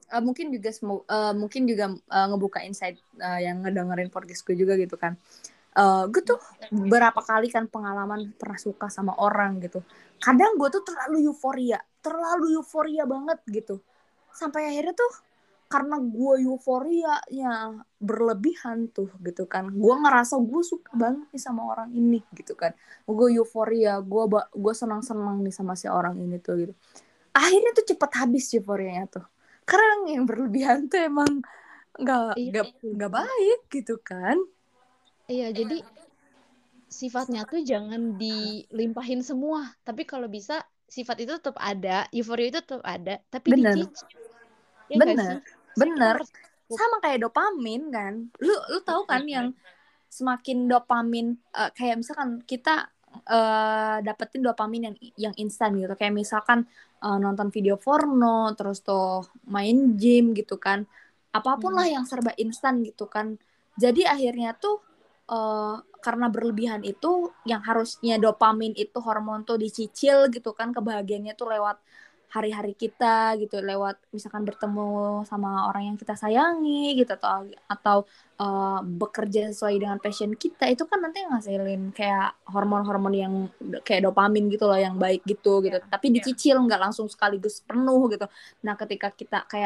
mungkin juga ngebuka insight yang ngedengerin podcast gue juga gitu kan. Gue tuh berapa kali kan pengalaman pernah suka sama orang gitu. Kadang gue tuh terlalu euforia banget gitu. Sampai akhirnya tuh karena gue euforianya berlebihan tuh gitu kan. Gue ngerasa gue suka banget nih sama orang ini gitu kan. Gue euforia, gue senang-senang nih sama si orang ini tuh gitu. Akhirnya tuh cepet habis euforianya tuh. Karena yang berlebihan tuh emang nggak Iya, nggak nggak setuju. baik gitu kan. Iya, jadi sifatnya tuh jangan dilimpahin semua. Tapi kalau bisa sifat itu tetap ada, euforia itu tetap ada, tapi Bener. dicicil. Ya nggak sih? Bener, Saya kita bener. harus cukup. Sama kayak dopamin kan. Lu tahu kan Iya. yang semakin dopamin, kayak misalkan kita dapetin dopamin yang instan gitu. Kayak misalkan nonton video porno, terus tuh main gym gitu kan. Apapun lah Mm-mm. yang serba instan gitu kan. Jadi akhirnya tuh karena berlebihan itu, yang harusnya dopamin itu hormon tuh dicicil gitu kan, kebahagiaannya tuh lewat hari-hari kita gitu, lewat misalkan bertemu sama orang yang kita sayangi gitu, atau bekerja sesuai dengan passion kita, itu kan nanti ngasilin kayak hormon-hormon yang kayak dopamin gitu loh, yang baik gitu Ya, tapi dicicil, nggak langsung sekaligus penuh gitu. Nah ketika kita kayak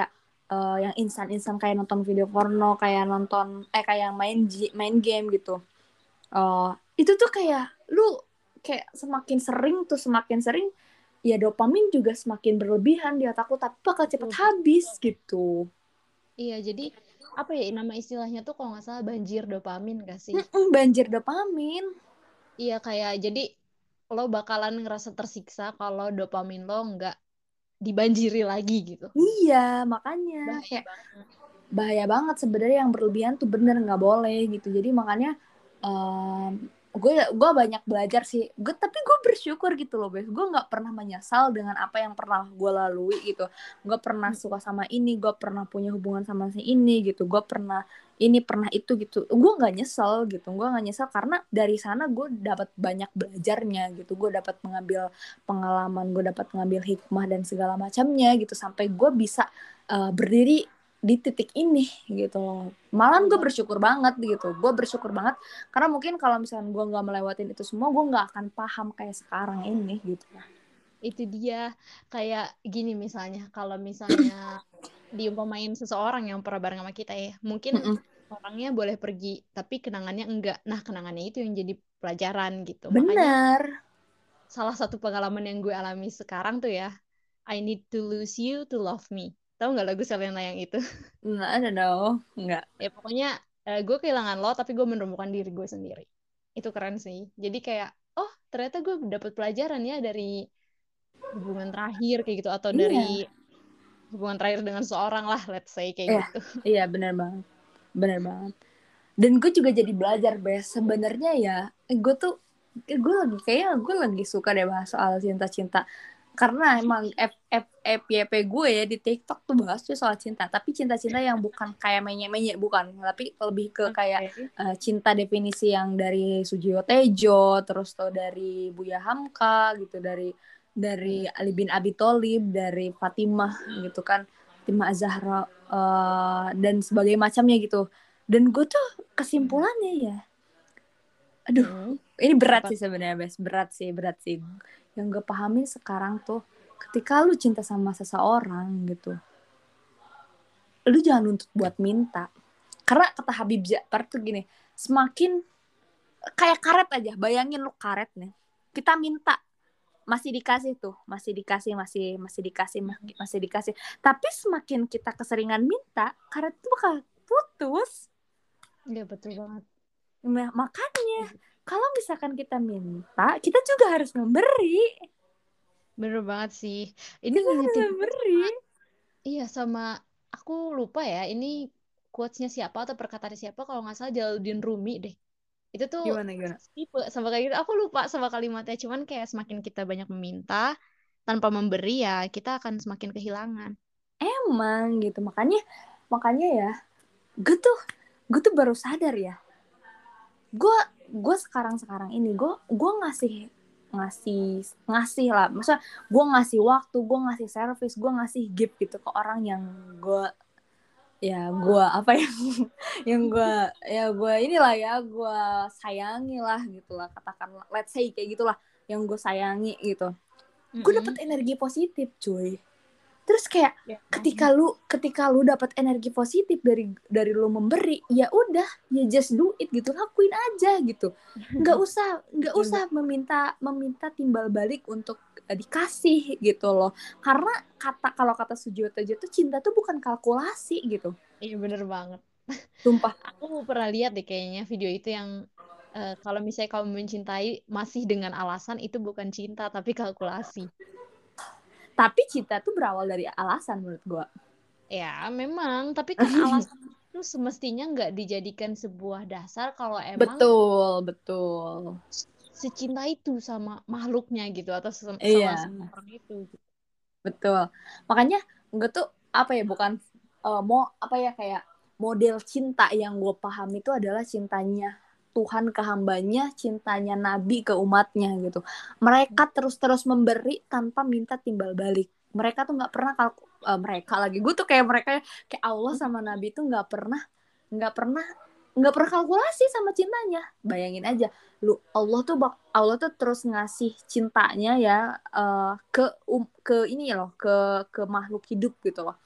yang instan-instan kayak nonton video porno, kayak nonton kayak main game gitu. Itu tuh kayak lu kayak semakin sering ya dopamin juga semakin berlebihan di otakku, tapi bakal cepet Betul. habis gitu. Iya, jadi apa ya nama istilahnya tuh kalau nggak salah banjir dopamin gak sih? Banjir dopamin. Iya kayak jadi lo bakalan ngerasa tersiksa kalau dopamin lo nggak dibanjiri lagi gitu. Iya, makanya Bahaya kayak banget. bahaya banget sebenarnya, yang berlebihan tuh bener nggak boleh gitu. Jadi makanya gue banyak belajar sih. Tapi gue bersyukur gitu loh, Bes. Gue nggak pernah menyesal dengan apa yang pernah gue lalui gitu. Gue pernah suka sama ini, gue pernah punya hubungan sama si ini gitu. Gue pernah ini pernah itu gitu. Gue nggak nyesel gitu. Gue nggak nyesel karena dari sana gue dapat banyak belajarnya gitu. Gue dapat mengambil pengalaman, gue dapat mengambil hikmah dan segala macamnya gitu, sampai gue bisa berdiri di titik ini gitu loh. Malah gue bersyukur banget gitu. Gue bersyukur banget karena mungkin kalau misalnya gue nggak melewatin itu semua, gue nggak akan paham kayak sekarang ini gitu. Itu dia kayak gini misalnya kalau misalnya diumpamain seseorang yang pernah bareng sama kita ya, mungkin Mm-mm. orangnya boleh pergi tapi kenangannya enggak. Nah, kenangannya itu yang jadi pelajaran gitu. Makanya Bener. salah satu pengalaman yang gue alami sekarang tuh ya, I need to lose you to love me. Tahu nggak lagu Selena yang itu? Nggak ada dong. Nggak. Ya pokoknya gue kehilangan lo tapi gue menemukan diri gue sendiri. Itu keren sih. Jadi kayak oh ternyata gue dapat pelajaran ya dari hubungan terakhir kayak gitu atau Iya. dari hubungan terakhir dengan seorang lah let's say kayak Iya. gitu. Iya, bener banget. Bener banget. Dan gue juga jadi belajar, Bes. Sebenarnya ya, gue lagi suka deh bahas soal cinta-cinta. Karena emang FYP gue ya di TikTok tuh bahas tuh soal cinta. Tapi cinta-cinta yang bukan kayak menye-menye, bukan. Tapi lebih ke kayak Oke. cinta definisi yang dari Sujiwo Tejo, terus tuh dari Buya Hamka gitu, dari Mm-mm. Ali bin Abi Tholib, dari Fatimah gitu kan, Fatimah Zahra dan sebagainya macamnya gitu. Dan gue tuh kesimpulannya ya, aduh, Mm-mm. ini berat Apa? sih sebenarnya, Bes. Berat sih. Yang gue pahamin sekarang tuh, ketika lu cinta sama seseorang gitu, lu jangan nuntut buat minta. Karena kata Habib Ja'far tuh gini, semakin kayak karet aja, bayangin lu karet nih. Kita minta, masih dikasih tuh, masih dikasih, masih dikasih. Tapi semakin kita keseringan minta, karet tuh bakal putus. Iya betul banget. Nah, makanya kalau misalkan kita minta, kita juga harus memberi. Bener banget sih. Ini Kita harus ngingetin juga memberi. sama iya sama aku lupa ya ini quotes-nya siapa atau perkataannya siapa kalau nggak salah Jalaluddin Rumi deh. Itu tuh Gimana? tipe sama kayak gitu. Aku lupa sama kalimatnya cuman kayak semakin kita banyak meminta tanpa memberi ya kita akan semakin kehilangan. Emang gitu. Makanya ya, gue tuh gue tuh baru sadar ya. Gue sekarang ini gue ngasih ngasih ngasih lah. Maksudnya gue ngasih waktu, gue ngasih service, gue ngasih gift gitu ke orang yang gue gue apa yang gue inilah ya, gue sayangi lah gitulah, katakanlah let's say kayak gitulah, yang gue sayangi gitu. Gue dapet Mm-mm. energi positif, cuy. Terus kayak Ya. ketika lu dapat energi positif dari lu memberi, ya udah, ya just do it gitu, lakuin aja gitu. Nggak usah meminta timbal balik untuk dikasih gitu loh. Karena kalau kata Sujiwo Tejo tuh, cinta tuh bukan kalkulasi gitu. Iya bener banget. Sumpah. Aku pernah lihat deh kayaknya video itu yang kalau misalnya kamu mencintai masih dengan alasan itu bukan cinta tapi kalkulasi. Tapi cinta tuh berawal dari alasan menurut gue. Ya, memang. Tapi kan alasan itu semestinya nggak dijadikan sebuah dasar kalau emang Betul, betul. secinta itu sama makhluknya gitu atau sama Iya, orang itu. Gitu. betul. Makanya gue tuh apa ya, bukan mau apa ya, kayak model cinta yang gue paham itu adalah cintanya Tuhan ke hambanya, cintanya Nabi ke umatnya gitu. Mereka terus-terus memberi tanpa minta timbal balik. Mereka tuh nggak pernah mereka lagi. Gue tuh kayak Allah sama Nabi tuh nggak pernah nggak pernah kalkulasi sama cintanya. Bayangin aja, Allah tuh terus ngasih cintanya ya ke ini loh, ke makhluk hidup gitu loh.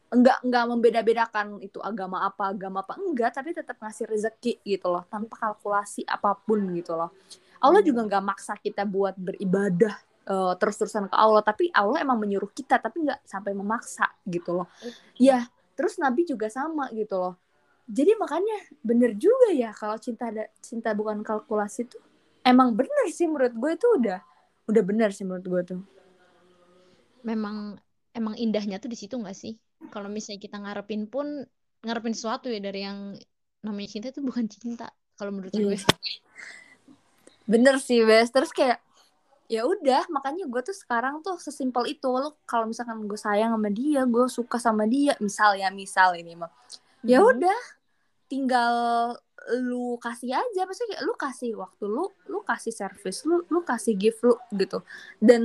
enggak membeda-bedakan itu agama apa enggak, tapi tetap ngasih rezeki gitu loh, tanpa kalkulasi apapun gitu loh. Allah Bener. juga nggak maksa kita buat beribadah terus-terusan ke Allah, tapi Allah emang menyuruh kita, tapi nggak sampai memaksa gitu loh. Ya, terus Nabi juga sama gitu loh. Jadi makanya bener juga ya kalau cinta bukan kalkulasi tuh emang bener sih menurut gue itu udah bener sih menurut gue tuh. Memang emang indahnya tuh di situ nggak sih? Kalau misalnya kita ngarepin sesuatu ya dari yang namanya cinta itu bukan cinta kalau menurut Iya. gue. Bener sih, Bes. Terus kayak ya udah, makanya gue tuh sekarang tuh sesimpel itu. Lo kalau misalkan gue sayang sama dia, gue suka sama dia, misal ini mah, ya Mhm. udah, tinggal lu kasih aja, maksudnya kayak lu kasih waktu lu kasih service lu kasih gift lu gitu, dan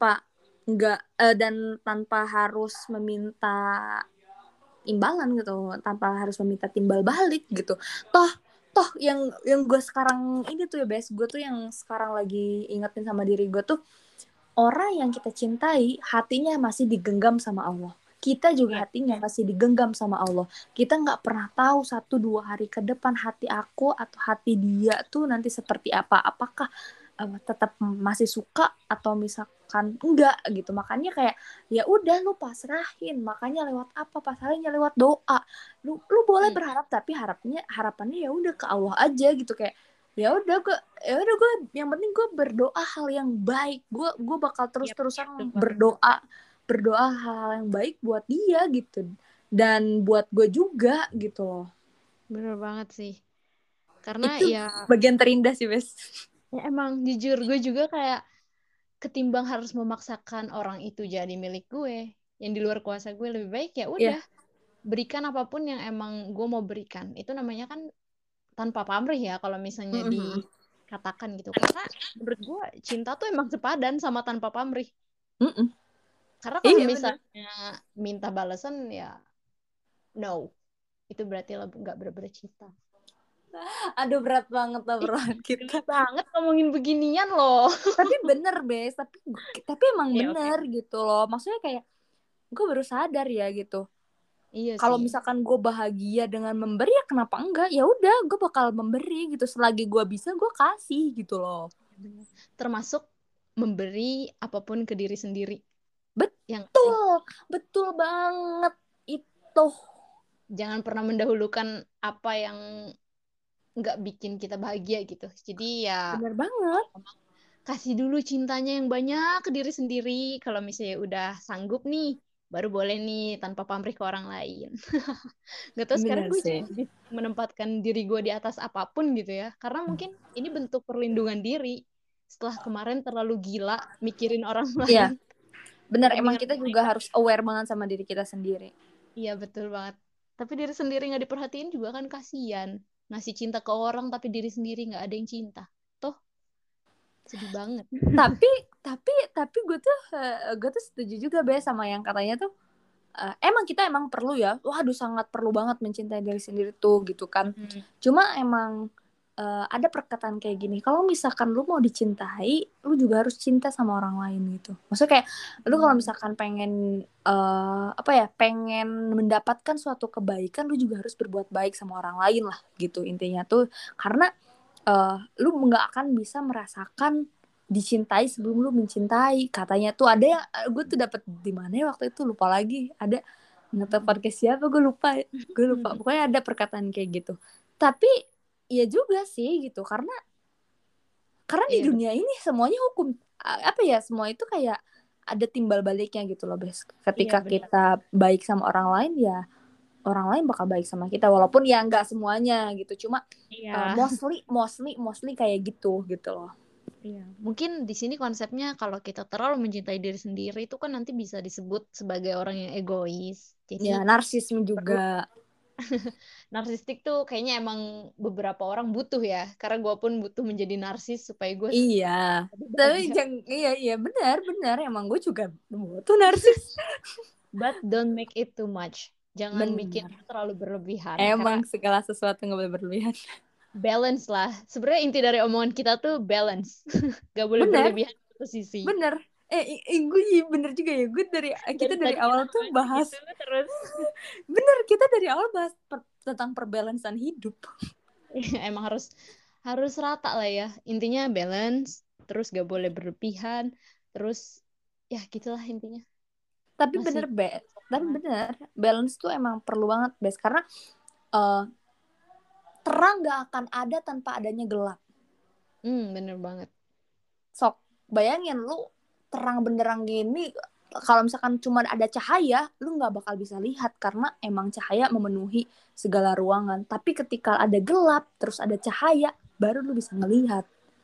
tanpa harus meminta imbalan gitu, tanpa harus meminta timbal balik gitu. Toh toh yang gue sekarang ini tuh ya, Bes, gue tuh yang sekarang lagi ingetin sama diri gue tuh, orang yang kita cintai hatinya masih digenggam sama Allah. Kita juga Iya. hatinya masih digenggam sama Allah. Kita nggak pernah tahu 1-2 hari ke depan hati aku atau hati dia tuh nanti seperti apa. Apakah tetap masih suka atau misalkan enggak gitu. Makanya kayak ya udah lu pasrahin. Makanya lewat apa? Pasrahinnya lewat doa. Lu boleh Hmm. berharap, tapi harapannya ya udah ke Allah aja gitu, kayak ya udah gue yang penting gue berdoa hal yang baik, gue bakal Yap, betul terus-terusan banget. berdoa hal yang baik buat dia gitu, dan buat gue juga gitu loh. Bener banget sih. Karena Itu ya, bagian terindah sih, Bes. ya emang jujur gue juga kayak ketimbang harus memaksakan orang itu jadi milik gue yang di luar kuasa gue, lebih baik ya Iya. udah berikan apapun yang emang gue mau berikan. Itu namanya kan tanpa pamrih ya kalau misalnya Mm-mm. dikatakan gitu. Karena menurut gue cinta tuh emang sepadan sama tanpa pamrih. Mm-mm. Karena kalau Iya bener. misalnya minta balasan ya no, itu berarti lo nggak bener-bener cinta. Aduh, berat banget Ih, obrolan geli kita. banget ngomongin beginian loh. Tapi bener, Bes, tapi emang Iya, oke. bener gitu loh, maksudnya kayak gue baru sadar ya gitu. Iya Kalau sih. misalkan gue bahagia dengan memberi, ya kenapa enggak, ya udah gue bakal memberi gitu, selagi gue bisa gue kasih gitu loh. Bener. Termasuk memberi apapun ke diri sendiri. Yang sih, Betul, betul banget itu. jangan pernah mendahulukan apa yang nggak bikin kita bahagia gitu. Jadi ya Bener banget. kasih dulu cintanya yang banyak ke diri sendiri. Kalau misalnya udah sanggup nih, baru boleh nih tanpa pamrih ke orang lain. Gak tau sekarang Bener gue sih. lebih menempatkan diri gue di atas apapun gitu ya. Karena mungkin ini bentuk perlindungan diri. Setelah kemarin terlalu gila mikirin orang Iya, lain. bener, emang Kepentingan kita orang lain juga kan. harus aware banget sama diri kita sendiri. Iya betul banget. Tapi diri sendiri nggak diperhatiin juga kan kasihan. Ngasih cinta ke orang tapi diri sendiri nggak ada yang cinta. Tuh sedih banget. Tapi tapi gue tuh setuju juga, Be, sama yang katanya tuh, emang kita emang perlu ya, waduh sangat perlu banget mencintai diri sendiri tuh gitu kan. Hmm. Cuma emang ada perkataan kayak gini, kalau misalkan lu mau dicintai, lu juga harus cinta sama orang lain gitu. Maksudnya kayak lu kalau misalkan pengen pengen mendapatkan suatu kebaikan, lu juga harus berbuat baik sama orang lain lah gitu intinya tuh. Karena lu nggak akan bisa merasakan dicintai sebelum lu mencintai, katanya tuh. Ada yang gue tuh dapat di mana ya waktu itu, lupa lagi, ada ngetop podcast siapa, gue lupa pokoknya ada perkataan kayak gitu. Tapi ya juga sih gitu, karena di Iya betul. dunia ini semuanya hukum, apa ya, semua itu kayak ada timbal baliknya gitu loh, Bes. Iya Ketika benar. kita baik sama orang lain, ya orang lain bakal baik sama kita, walaupun ya nggak semuanya gitu, cuma Iya. mostly kayak gitu loh. Iya. Mungkin di sini konsepnya kalau kita terlalu mencintai diri sendiri itu kan nanti bisa disebut sebagai orang yang egois. Jadi Ya, narsisme perlu juga. narsistik tuh kayaknya emang beberapa orang butuh ya. Karena gue pun butuh menjadi narsis supaya gue Iya, lebih tapi bahagia. iya benar emang gue juga butuh narsis. But don't make it too much. Jangan bikin Benar, terlalu berlebihan. emang Karena segala sesuatu nggak boleh berlebihan. balance lah. Sebenarnya inti dari omongan kita tuh balance. Gak boleh Benar, berlebihan di satu sisi. benar. Gue bener juga ya, gue kita Dari dari tadi kita awal tuh bahas bahas, gitu terus. bener kita dari awal bahas tentang perbalansan hidup. Emang harus harus rata lah ya. Intinya balance, terus gak boleh berlebihan, terus ya gitulah intinya. Tapi Masih tapi semangat. bener balance tuh emang perlu banget, Bes, karena eh, terang gak akan ada tanpa adanya gelap. Bener banget. Sok bayangin lu terang benderang gini, kalau misalkan cuma ada cahaya lu nggak bakal bisa lihat karena emang cahaya memenuhi segala ruangan. Tapi ketika ada gelap terus ada cahaya baru lu bisa ngelihat.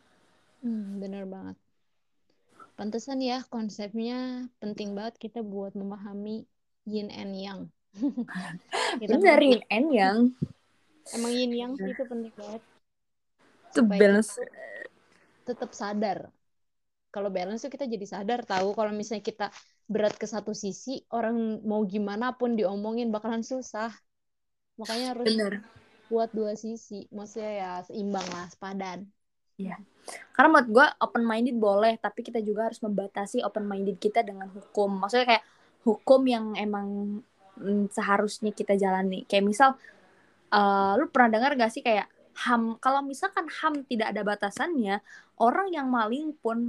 Bener banget. Pantesan ya konsepnya penting banget kita buat memahami yin and yang. Kita memahami Benerin en yang emang yin yang sih itu penting banget tuh supaya kita balance. tuh tetap sadar. Kalau balance tuh kita jadi sadar tahu kalau misalnya kita berat ke satu sisi, orang mau gimana pun diomongin bakalan susah. Makanya harus Bener buat dua sisi. Maksudnya ya seimbang lah, sepadan. ya, karena menurut gue open minded boleh tapi kita juga harus membatasi open minded kita dengan hukum. Maksudnya kayak hukum yang emang seharusnya kita jalani. Kayak misal lu pernah dengar gak sih kayak HAM, kalau misalkan HAM tidak ada batasannya, orang yang maling pun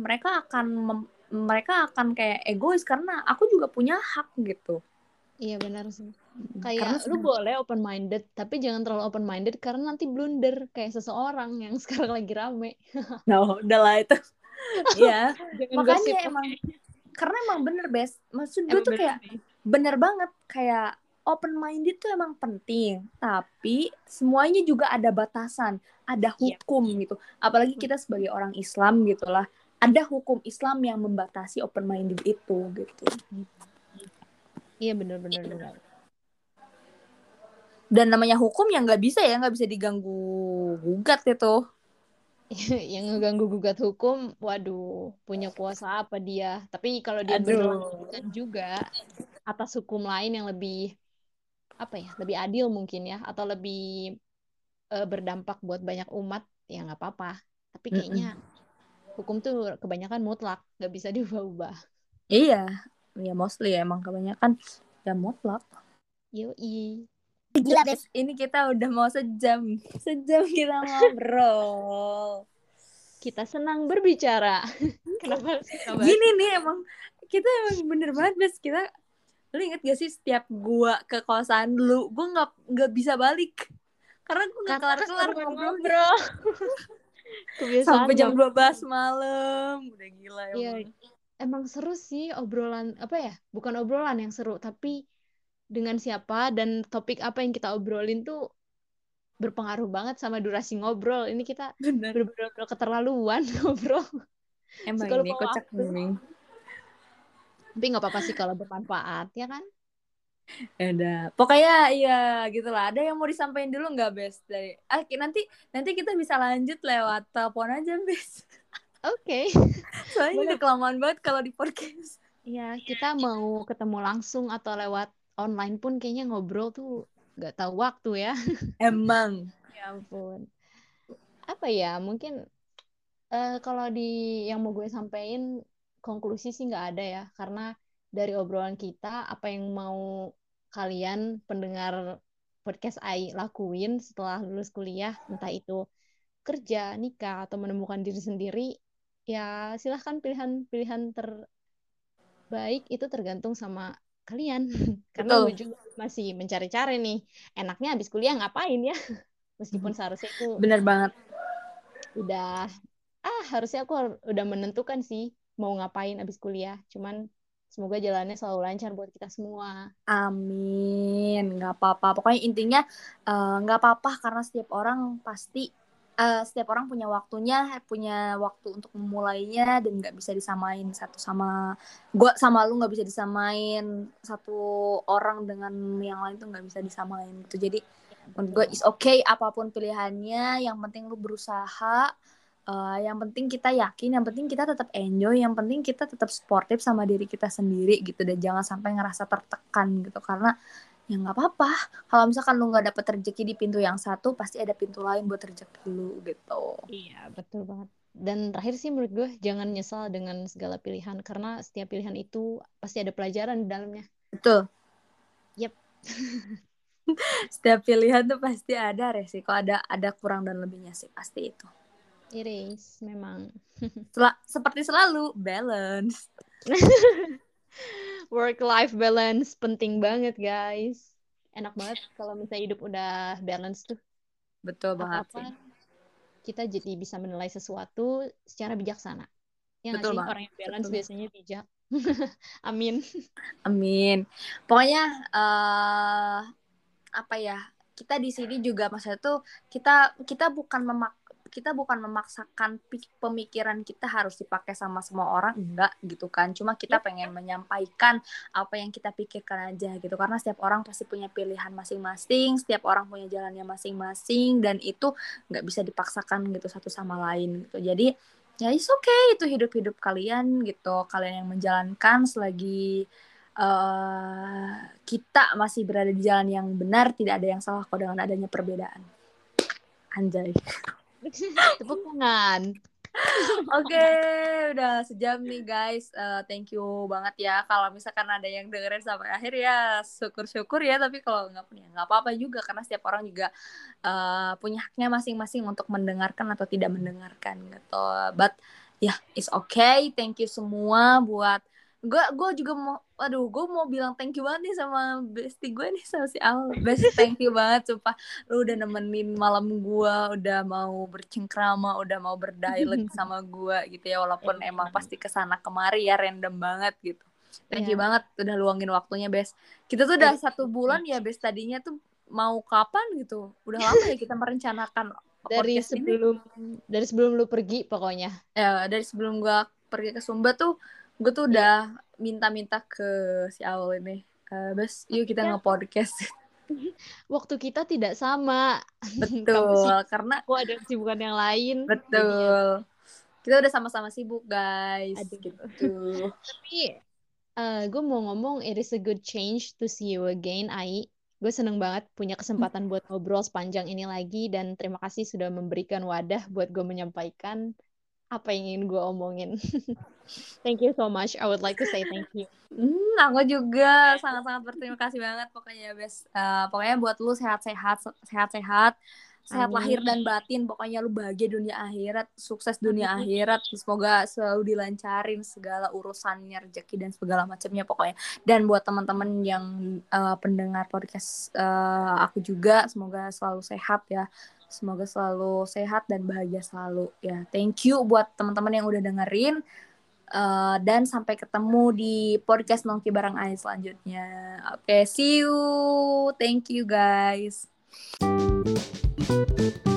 mereka akan kayak egois karena aku juga punya hak gitu. Iya benar sih. Kayak Karena lu boleh open minded, tapi jangan terlalu open minded karena nanti blunder kayak seseorang yang sekarang lagi rame. no, udah lah itu. Ya, Jangan gosip, makanya oke? emang karena emang bener best. Maksud gue Emang tuh bener kayak sih. bener banget kayak open minded tuh emang penting, tapi semuanya juga ada batasan, ada Iya. hukum gitu. Apalagi kita sebagai orang Islam gitulah, ada hukum Islam yang membatasi open minded itu gitu. Iya bener-bener benar. Dan namanya hukum yang nggak bisa diganggu gugat itu. Yang ngeganggu gugat hukum, waduh, punya kuasa apa dia? Tapi kalau dia Aduh. berlanjutan juga atas hukum lain yang lebih apa ya, lebih adil mungkin ya, atau lebih berdampak buat banyak umat, ya nggak apa-apa. Tapi kayaknya Mm-mm. hukum tuh kebanyakan mutlak, nggak bisa diubah-ubah. Iya, ya mostly ya, emang kebanyakan ya mutlak. Yoi. Gila Bes, ini kita udah mau sejam. Sejam kita ngobrol. Kita senang berbicara. Kenapa suka bahas Gini itu? nih emang, kita emang bener banget Bes. Lu inget gak sih setiap gua ke kosan lu, gua nggak bisa balik. Karena gua nggak Karena kelar-kelar keseruan ngobrolnya. ngobrol. Kebiasaan Sampai jam dong. 12 malam. Udah gila Iya, emang. emang seru sih obrolan apa ya? Bukan obrolan yang seru, tapi dengan siapa dan topik apa yang kita obrolin tuh berpengaruh banget sama durasi ngobrol. Ini kita Bener. bener-bener keterlaluan ngobrol. Emang Suka ini lupa kocak waktu. nih. Tapi nggak apa-apa sih kalau bermanfaat, ya kan? Ya udah. Pokoknya iya gitu lah. Ada yang mau disampaikan dulu nggak, Bes? Nanti nanti kita bisa lanjut lewat telepon aja, Bes. Oke, Soalnya boleh. udah kelamaan banget kalau di podcast. Ya, kita mau ketemu langsung atau lewat online pun kayaknya ngobrol tuh nggak tahu waktu ya. Emang. Ya ampun. Apa ya, mungkin kalau di yang mau gue sampein konklusi sih nggak ada ya, karena dari obrolan kita apa yang mau kalian pendengar podcast AI lakuin setelah lulus kuliah, entah itu kerja, nikah atau menemukan diri sendiri, ya silahkan pilihan-pilihan terbaik itu tergantung sama kalian. Karena gue Betul. juga masih mencari-cari nih, enaknya habis kuliah ngapain ya? Meskipun seharusnya itu Bener banget. udah harusnya aku udah menentukan sih mau ngapain abis kuliah. Cuman semoga jalannya selalu lancar buat kita semua. Amin. Nggak apa-apa. Pokoknya intinya nggak apa-apa karena setiap orang punya waktu untuk memulainya dan nggak bisa disamain satu sama gua sama lu nggak bisa disamain satu orang dengan yang lain tuh nggak bisa disamain gitu. Jadi Ya, menurut betul gue is banget. okay apapun pilihannya, yang penting lu berusaha. Yang penting kita yakin, yang penting kita tetap enjoy, yang penting kita tetap sportif sama diri kita sendiri gitu dan jangan sampai ngerasa tertekan gitu karena ya nggak apa-apa. Kalau misalkan lu nggak dapet rezeki di pintu yang satu, pasti ada pintu lain buat rezeki lu gitu. Iya, betul banget. Dan terakhir sih menurut gue jangan nyesal dengan segala pilihan karena setiap pilihan itu pasti ada pelajaran di dalamnya. Betul. Yep, Setiap pilihan tuh pasti ada resiko, ada kurang dan lebihnya sih pasti itu. it is memang. Seperti selalu balance. Work-life balance penting banget, guys. Enak banget kalau misalnya hidup udah balance tuh. Betul banget sih. Apa-apa kita jadi bisa menilai sesuatu secara bijaksana. Ya nggak Betul sih? banget. Orang yang balance Betul banget. biasanya bijak. Amin. Amin. Pokoknya apa ya? Kita di sini juga maksudnya tuh kita bukan memaksakan pemikiran kita harus dipakai sama semua orang, enggak gitu kan. Cuma kita Yep. pengen menyampaikan apa yang kita pikirkan aja gitu. Karena setiap orang pasti punya pilihan masing-masing, setiap orang punya jalannya masing-masing, dan itu nggak bisa dipaksakan gitu satu sama lain gitu. Jadi ya it's okay, itu hidup-hidup kalian gitu. Kalian yang menjalankan selagi kita masih berada di jalan yang benar, tidak ada yang salah kok dengan adanya perbedaan. Anjay. Tepuk tangan. Oke, udah sejam nih guys. Thank you banget ya. Kalau misalkan ada yang dengerin sampai akhir ya syukur-syukur ya. Tapi kalau nggak punya nggak apa-apa juga karena setiap orang juga punya haknya masing-masing untuk mendengarkan atau tidak mendengarkan gitu. But ya, yeah, it's okay. Thank you semua buat gue juga gue mau bilang thank you banget nih sama bestie gue nih, sama si Al. Best, thank you banget sumpah, lu udah nemenin malam gue, udah mau bercengkrama, udah mau berdialog sama gue gitu ya, walaupun emang pasti kesana kemari ya random banget gitu. Thank you Ya, banget udah luangin waktunya, Bes. Kita tuh udah 1 bulan ya, Bes, tadinya tuh mau kapan gitu, udah lama ya kita merencanakan dari podcast ini. sebelum lu pergi pokoknya. Ya, dari sebelum gue pergi ke Sumba tuh gue tuh Iya. udah minta-minta ke si Aul ini, Bes, yuk kita Ya, nge-podcast. waktu kita tidak sama. Kamu Betul, sibuk, karena aku ada kesibukan yang lain. Jadi ya, betul kita udah sama-sama sibuk guys aduh. gitu. Tapi gue mau ngomong, it is a good change to see you again, Ai. Gue seneng banget punya kesempatan buat ngobrol sepanjang ini lagi dan terima kasih sudah memberikan wadah buat gue menyampaikan apa yang ingin gue omongin. Thank you so much. I would like to say thank you. Aku juga sangat-sangat berterima kasih banget pokoknya, Bes. Pokoknya buat lu sehat-sehat, sehat-sehat, sehat lahir Amin. dan batin. Pokoknya lu bahagia dunia akhirat, sukses dunia Amin. akhirat. Semoga selalu dilancarin segala urusannya, rezeki dan segala macamnya pokoknya. Dan buat teman-teman yang pendengar podcast aku juga, semoga selalu sehat ya. Semoga selalu sehat dan bahagia selalu ya. Thank you buat teman-teman yang udah dengerin. Dan sampai ketemu di podcast Nongki Barang Ais selanjutnya. Oke, see you. Thank you guys.